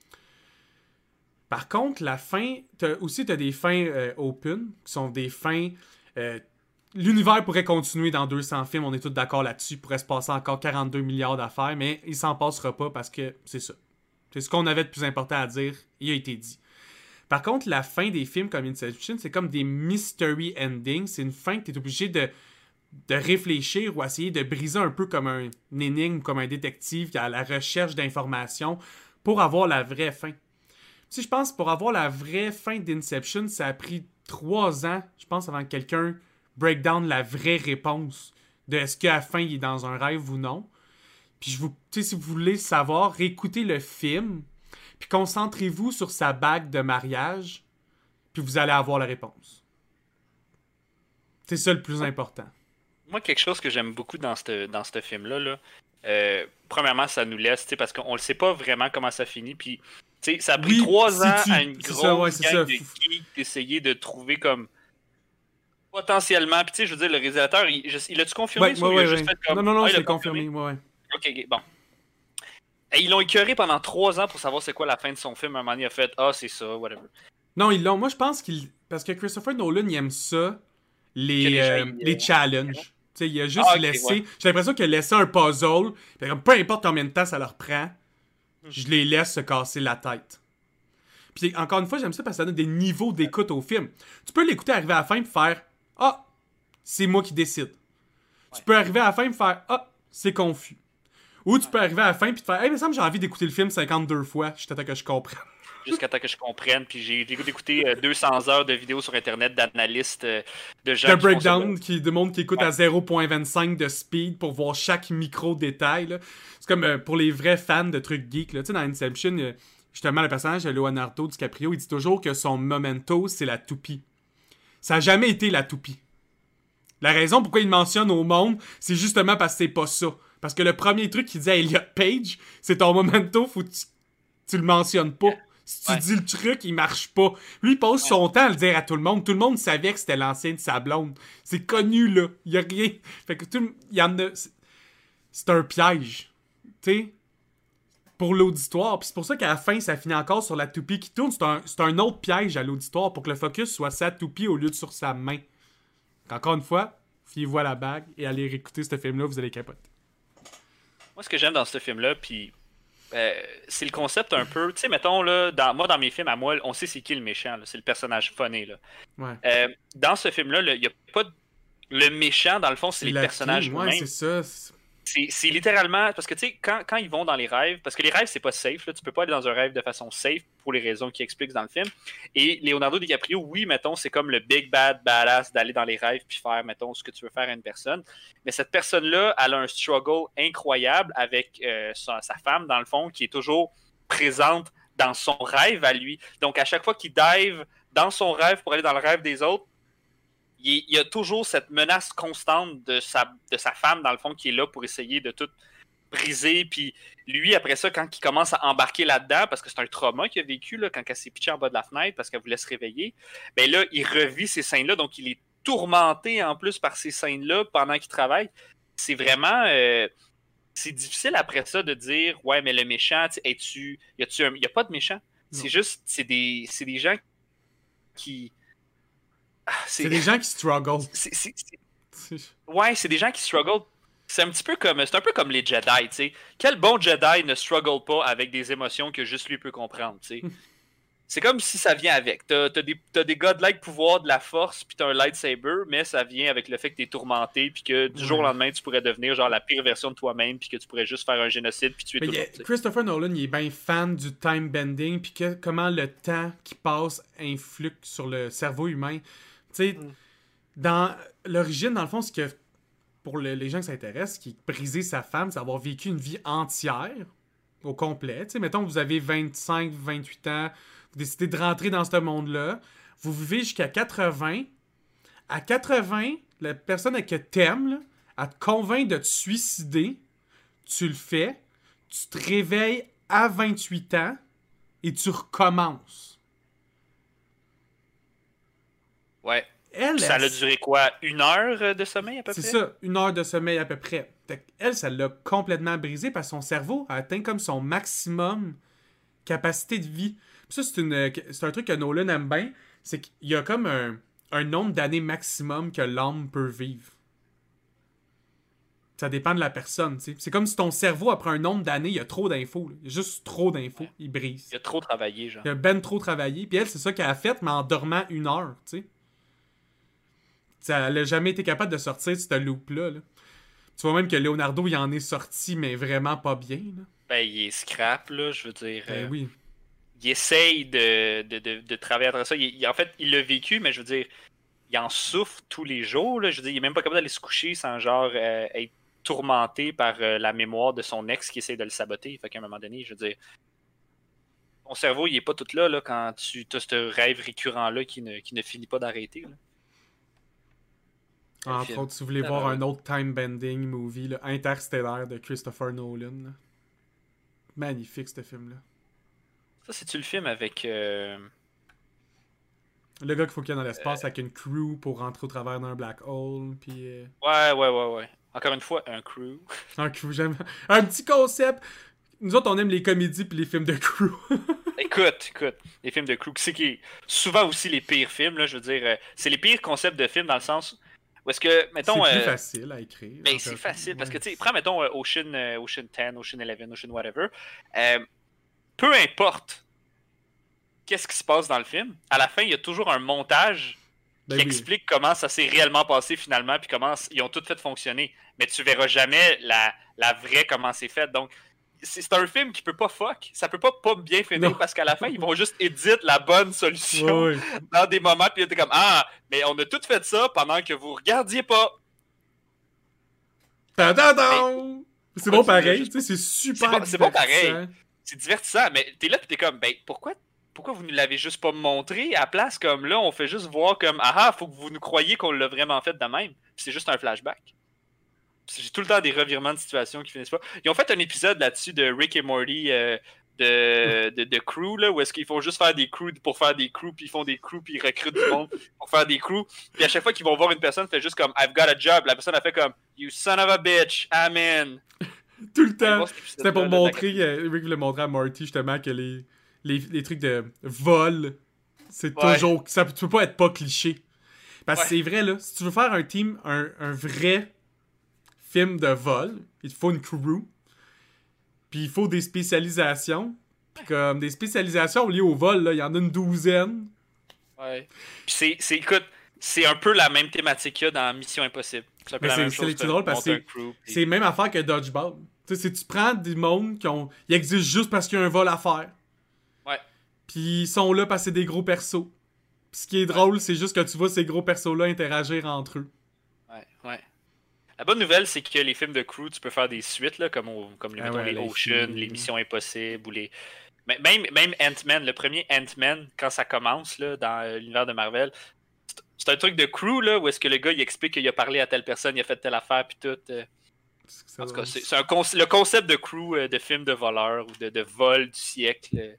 Par contre, la fin, t'as des fins open, qui sont des fins... l'univers pourrait continuer dans 200 films, on est tous d'accord là-dessus, il pourrait se passer encore 42 milliards d'affaires, mais il s'en passera pas parce que c'est ça. C'est ce qu'on avait de plus important à dire, il a été dit. Par contre, la fin des films comme Inception, c'est comme des mystery endings. C'est une fin que tu es obligé de réfléchir ou essayer de briser un peu comme un énigme, comme un détective qui est à la recherche d'informations pour avoir la vraie fin. Si je pense pour avoir la vraie fin d'Inception, ça a pris 3 ans, je pense, avant que quelqu'un break down la vraie réponse de est-ce qu'à la fin il est dans un rêve ou non. Puis si vous voulez savoir, réécoutez le film. Puis concentrez-vous sur sa bague de mariage, puis vous allez avoir la réponse. C'est ça le plus important. Moi, quelque chose que j'aime beaucoup dans ce film-là, là, premièrement, ça nous laisse, parce qu'on ne sait pas vraiment comment ça finit, puis ça a pris 3 ans à une grosse gang de geeks d'essayer de trouver comme potentiellement, puis je veux dire, le réalisateur, il l'a-tu confirmé? Non, c'est confirmé, ouais. Ok, bon. Et ils l'ont écœuré pendant 3 ans pour savoir c'est quoi la fin de son film. Un moment donné, il a fait « Ah, c'est ça, whatever ». Non, ils l'ont. Moi, je pense parce que Christopher Nolan, il aime ça, les challenges. Tu sais, il a juste laissé... Ouais. J'ai l'impression qu'il a laissé un puzzle, puis comme, peu importe combien de temps ça leur prend, je les laisse se casser la tête. Puis encore une fois, j'aime ça parce que ça donne des niveaux d'écoute au film. Tu peux l'écouter arriver à la fin et faire « Ah, c'est moi qui décide ». Ouais. Tu peux arriver à la fin et faire « Ah, c'est confus ». Ou tu peux arriver à la fin et te faire « Hey, mais ça me j'ai envie d'écouter le film 52 fois, jusqu'à temps que je comprenne. » Jusqu'à temps que je comprenne, puis j'ai écouté 200 heures de vidéos sur Internet d'analystes, de gens de breakdown, de monde qui écoute à 0.25 de speed pour voir chaque micro-détail. C'est comme pour les vrais fans de trucs geeks. Tu sais, dans Inception, justement, le personnage de Leonardo DiCaprio, il dit toujours que son memento, c'est la toupie. Ça n'a jamais été la toupie. La raison pourquoi il mentionne au monde, c'est justement parce que c'est pas ça. Parce que le premier truc qu'il dit à Elliot Page, c'est ton memento, faut que tu le mentionnes pas. Si tu dis le truc, il marche pas. Lui, il passe son temps à le dire à tout le monde. Tout le monde savait que c'était l'ancien de sa blonde. C'est connu, là. Il y a rien. Fait que il y en a... C'est un piège. Tu sais? Pour l'auditoire. Puis c'est pour ça qu'à la fin, ça finit encore sur la toupie qui tourne. C'est un autre piège à l'auditoire pour que le focus soit sa toupie au lieu de sur sa main. Donc, encore une fois, fiez-vous à la bague et allez réécouter ce film-là, vous allez capoter. Moi, ce que j'aime dans ce film-là, puis c'est le concept un peu... Tu sais, mettons, là, dans mes films, à moi, on sait c'est qui le méchant. Là, c'est le personnage funny. Là. Ouais. Dans ce film-là, il n'y a pas le méchant, dans le fond, c'est les personnages ouais, eux-mêmes. c'est ça. C'est littéralement... Parce que, tu sais, quand ils vont dans les rêves... Parce que les rêves, c'est pas safe. Là, tu peux pas aller dans un rêve de façon safe pour les raisons qu'ils expliquent dans le film. Et Leonardo DiCaprio, oui, mettons, c'est comme le big bad badass d'aller dans les rêves puis faire, mettons, ce que tu veux faire à une personne. Mais cette personne-là, elle a un struggle incroyable avec sa femme, dans le fond, qui est toujours présente dans son rêve à lui. Donc, à chaque fois qu'il dive dans son rêve pour aller dans le rêve des autres, il y a toujours cette menace constante de sa femme, dans le fond, qui est là pour essayer de tout briser. Puis lui, après ça, quand il commence à embarquer là-dedans, parce que c'est un trauma qu'il a vécu là, quand elle s'est pitchée en bas de la fenêtre parce qu'elle voulait se réveiller, ben là, il revit ces scènes-là. Donc, il est tourmenté en plus par ces scènes-là pendant qu'il travaille. C'est vraiment... c'est difficile après ça de dire « Ouais, mais le méchant, il n'y a pas de méchant. » C'est juste... C'est des gens qui... C'est des gens qui struggle. Ouais, c'est des gens qui struggle. C'est un peu comme les Jedi, tu sais. Quel bon Jedi ne struggle pas avec des émotions que juste lui peut comprendre, tu sais. C'est comme si ça vient avec. T'as des godlike pouvoirs de la force, puis t'as un lightsaber, mais ça vient avec le fait que t'es tourmenté, puis que du jour au lendemain, tu pourrais devenir genre la pire version de toi-même, puis que tu pourrais juste faire un génocide, puis tuer tout le monde. Christopher Nolan, il est bien fan du time bending, puis comment le temps qui passe influe sur le cerveau humain. Tu sais, dans l'origine, dans le fond, ce que pour les gens qui s'intéressent, qui est briser sa femme, c'est avoir vécu une vie entière, au complet. Tu sais, mettons que vous avez 25, 28 ans, vous décidez de rentrer dans ce monde-là, vous vivez jusqu'à 80. À 80, la personne que t'aimes, là, elle te convainc de te suicider, tu le fais, tu te réveilles à 28 ans et tu recommences. Ouais. Ça a duré quoi? 1 heure de sommeil à peu près? C'est ça, 1 heure de sommeil à peu près. Elle, ça l'a complètement brisé parce que son cerveau a atteint comme son maximum capacité de vie. Puis ça, c'est un truc que Nolan aime bien, c'est qu'il y a comme un nombre d'années maximum que l'homme peut vivre. Ça dépend de la personne, tu sais. C'est comme si ton cerveau, après un nombre d'années, il y a trop d'infos. Là. Il y a juste trop d'infos, il brise. Il a trop travaillé, genre. Il a ben trop travaillé. Puis elle, c'est ça qu'elle a fait, mais en dormant 1 heure, tu sais. Elle n'a jamais été capable de sortir de ce loop-là. Là. Tu vois même que Leonardo, il en est sorti, mais vraiment pas bien. Là. Ben, il est scrap, là, je veux dire. Ben oui. Il essaye de travailler à travers ça. En fait, il l'a vécu, mais je veux dire, il en souffre tous les jours. Là. Je veux dire, il est même pas capable d'aller se coucher sans, genre, être tourmenté par la mémoire de son ex qui essaie de le saboter. Fait qu'à un moment donné, je veux dire, ton cerveau, il est pas tout là quand tu as ce rêve récurrent-là qui ne finit pas d'arrêter. Là. Entre autres, si vous voulez voir un autre time-bending movie, là, Interstellar de Christopher Nolan. Là. Magnifique, ce film-là. Ça, c'est-tu le film avec... Le gars qu'il faut qu'il y ait dans l'espace avec une crew pour rentrer au travers d'un black hole, puis... Ouais. Encore une fois, un crew. Un crew, j'aime... Un petit concept! Nous autres, on aime les comédies puis les films de crew. Écoute, les films de crew, c'est qui est souvent aussi les pires films, là, je veux dire, c'est les pires concepts de films dans le sens... Où est-ce que, mettons... C'est plus facile à écrire. Ben, c'est facile, parce que, tu sais, prends, mettons, Ocean 10, Ocean 11, Ocean whatever. Peu importe qu'est-ce qui se passe dans le film, à la fin, il y a toujours un montage qui explique comment ça s'est réellement passé finalement, puis comment ils ont tout fait fonctionner. Mais tu verras jamais la vraie comment c'est fait. Donc, c'est un film qui peut pas fuck. Ça peut pas bien finir parce qu'à la fin, ils vont juste éditer la bonne solution dans des moments, puis t'es comme « Ah, mais on a tout fait ça pendant que vous regardiez pas. » C'est bon pareil, tu sais, c'est super c'est bon pareil. C'est divertissant, mais t'es là, puis t'es comme « Ben, pourquoi vous ne l'avez juste pas montré à la place comme là, on fait juste voir comme « Ah, faut que vous nous croyiez qu'on l'a vraiment fait de même. » Puis c'est juste un flashback. J'ai tout le temps des revirements de situation qui finissent pas. Ils ont fait un épisode là-dessus de Rick et Morty de crew, là, où est-ce qu'ils font juste faire des crews pour faire des crews, puis ils font des crews, puis ils recrutent du monde pour faire des crews. Puis à chaque fois qu'ils vont voir une personne, fait juste comme I've got a job. La personne a fait comme You son of a bitch, I'm in. Tout le temps. C'était pour montrer, Rick voulait montrer à Morty justement que les trucs de vol, c'est toujours. Ça, tu peux pas être pas cliché. Parce que c'est vrai, là, si tu veux faire un vrai film de vol, il te faut une crew, puis il faut des spécialisations, puis comme des spécialisations liées au vol, là, il y en a une 12. Ouais. Puis écoute, c'est un peu la même thématique qu'il y a dans Mission Impossible. C'est un peu Mais la même c'est chose. drôle parce que c'est même affaire que Dodgeball. Tu sais, si tu prends des mondes ils existent juste parce qu'il y a un vol à faire. Ouais. Puis ils sont là parce que c'est des gros persos. Puis ce qui est drôle, c'est juste que tu vois ces gros persos-là interagir entre eux. Ouais. La bonne nouvelle, c'est que les films de crew, tu peux faire des suites, là, comme les Ocean, les Missions Impossibles, ou les... Même Ant-Man, le premier Ant-Man, quand ça commence là, dans l'univers de Marvel, c'est un truc de crew, là, où est-ce que le gars, il explique qu'il a parlé à telle personne, il a fait telle affaire, puis tout. En tout cas, c'est le concept de crew de film de voleur ou de vol du siècle.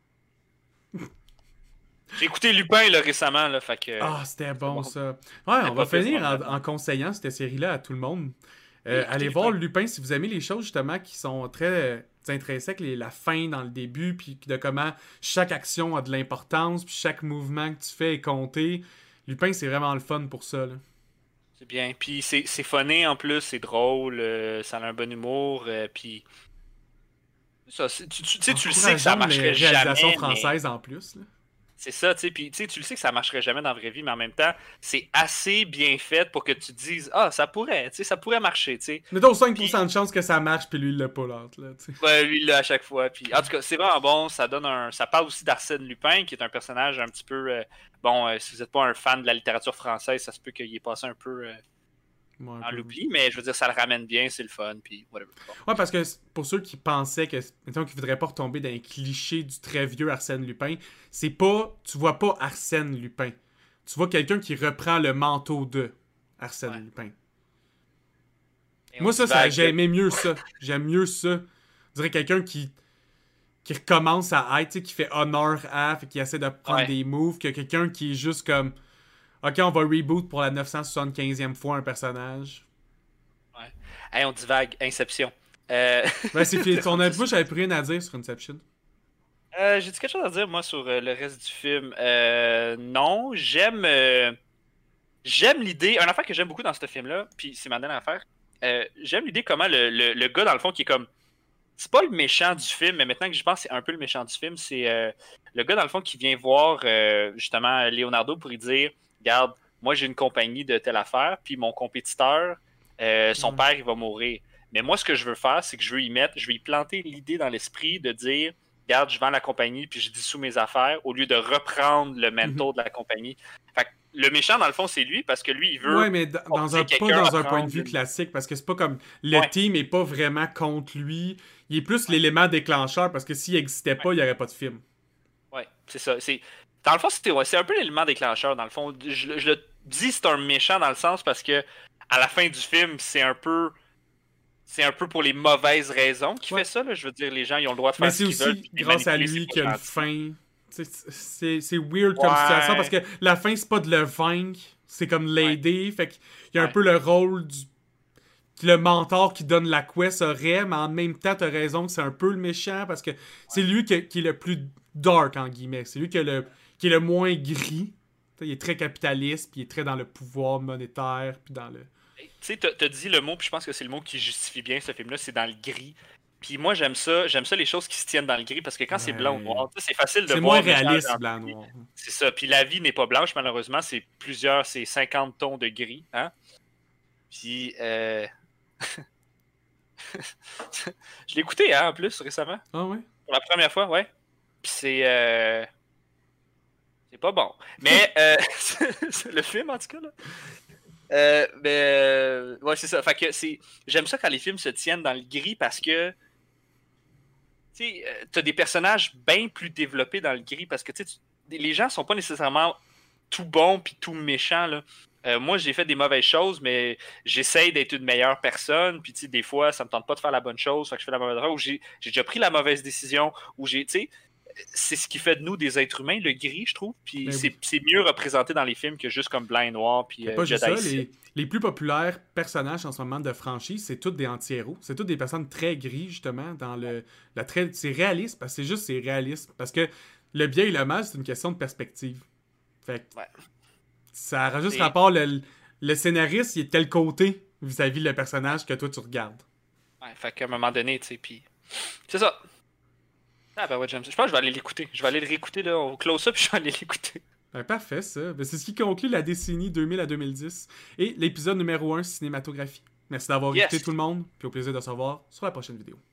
J'ai écouté Lupin là, récemment, là, fait que... c'était bon ça. Ouais, on va finir en conseillant cette série-là à tout le monde. Allez voir Lupin si vous aimez les choses justement qui sont très intrinsèques, la fin dans le début, puis de comment chaque action a de l'importance, puis chaque mouvement que tu fais est compté. Lupin, c'est vraiment le fun pour ça. Là. C'est bien. Puis c'est funné en plus, c'est drôle, ça a un bon humour, puis... Ça, tu le sais que ça marcherait jamais. Réalisation française en plus. Là. C'est ça, tu sais, puis tu le sais que ça marcherait jamais dans la vraie vie, mais en même temps, c'est assez bien fait pour que tu te dises, ça pourrait marcher, tu sais. Mettons 5% de chance que ça marche, puis lui, il l'a pas l'autre, là, tu sais. Ouais, lui, il l'a à chaque fois, puis en tout cas, c'est vraiment bon, ça parle aussi d'Arsène Lupin, qui est un personnage un petit peu, si vous n'êtes pas un fan de la littérature française, ça se peut qu'il ait passé un peu... dans l'oubli, mais je veux dire, ça le ramène bien, c'est le fun, puis whatever. Bon. Ouais, parce que pour ceux qui pensaient que, mettons, qu'ils voudraient pas retomber dans un cliché du très vieux Arsène Lupin, c'est pas, tu vois pas Arsène Lupin. Tu vois quelqu'un qui reprend le manteau de Arsène Lupin. Moi, j'aimais mieux ça. J'aime mieux ça. Je dirais quelqu'un qui recommence à être, qui fait honneur à, qui essaie de prendre des moves, que quelqu'un qui est juste comme... Ok, on va reboot pour la 975e fois un personnage. Ouais. Hey, on divague. Inception. C'est fini. Moi, j'avais plus rien à dire sur Inception. J'ai-tu quelque chose à dire, moi, sur le reste du film? Non. J'aime l'idée... Une affaire que j'aime beaucoup dans ce film-là, puis c'est ma dernière affaire. J'aime l'idée comment le gars, dans le fond, qui est comme... C'est pas le méchant du film, mais maintenant que j'y pense, c'est un peu le méchant du film. C'est le gars, dans le fond, qui vient voir, justement, Leonardo pour lui dire... Regarde, moi j'ai une compagnie de telle affaire, puis mon compétiteur, son père, il va mourir. Mais moi, ce que je veux faire, c'est que je veux y planter l'idée dans l'esprit de dire, regarde, je vends la compagnie, puis je dissous mes affaires, au lieu de reprendre le mentor de la compagnie. Fait que le méchant, dans le fond, c'est lui, parce que lui, il veut... Ouais, mais pas dans un point de vue classique, parce que c'est pas comme... Le team est pas vraiment contre lui. Il est plus l'élément déclencheur, parce que s'il existait pas, il y aurait pas de film. Ouais, c'est ça. Dans le fond, c'est un peu l'élément déclencheur. Dans le fond, je le dis, c'est un méchant dans le sens parce que à la fin du film, c'est un peu pour les mauvaises raisons qu'il fait ça. Là. Je veux dire, les gens, ils ont le droit de faire ce qu'ils veulent. Mais c'est aussi grâce à lui qu'il y a une fin. C'est weird comme situation parce que la fin, c'est pas de le vaincre, c'est comme l'aider. Fait qu'il y a un peu le rôle le mentor qui donne la quest aurait, mais en même temps, t'as raison que c'est un peu le méchant parce que c'est lui qui est le plus dark, en guillemets. C'est lui qui est le moins gris. Il est très capitaliste, puis il est très dans le pouvoir monétaire, puis dans le... Tu sais, t'as dit le mot, puis je pense que c'est le mot qui justifie bien ce film-là, c'est dans le gris. Puis moi, j'aime ça les choses qui se tiennent dans le gris, parce que quand c'est blanc ou noir, c'est facile de voir... C'est moins réaliste, blanc-noir. C'est ça, puis la vie n'est pas blanche, malheureusement, c'est 50 tons de gris, hein? Puis, je l'ai écouté, hein, en plus, récemment. Ah ouais? Pour la première fois, ouais. Puis c'est pas bon. Mais le film, en tout cas, là. Ouais, c'est ça. Fait que j'aime ça quand les films se tiennent dans le gris parce que tu sais, t'as des personnages bien plus développés dans le gris parce que les gens sont pas nécessairement tout bons puis tout méchants, là. Moi, j'ai fait des mauvaises choses, mais j'essaye d'être une meilleure personne. Puis, des fois, ça me tente pas de faire la bonne chose. Fait que je fais la mauvaise chose. Ou j'ai déjà pris la mauvaise décision. Ou c'est ce qui fait de nous des êtres humains, le gris, je trouve. Puis, c'est mieux représenté dans les films que juste comme blanc et noir. Puis, pas juste ça. Les plus populaires personnages en ce moment de franchise, c'est tous des anti-héros. C'est tous des personnes très gris, justement. C'est réaliste. Parce que c'est réaliste. Parce que le bien et le mal, c'est une question de perspective. Fait que, ça a juste rapport, le scénariste, il est de quel côté vis-à-vis le personnage que toi tu regardes. Ouais, fait qu'à un moment donné, tu sais, puis c'est ça. Ah ben ouais, j'aime ça. Je pense que je vais aller l'écouter. Je vais aller le réécouter, là. On close ça, puis je vais aller l'écouter. Ben, parfait, ça. Ben, c'est ce qui conclut la décennie 2000 à 2010 et l'épisode numéro 1 cinématographie. Merci d'avoir écouté tout le monde, puis au plaisir de se revoir sur la prochaine vidéo.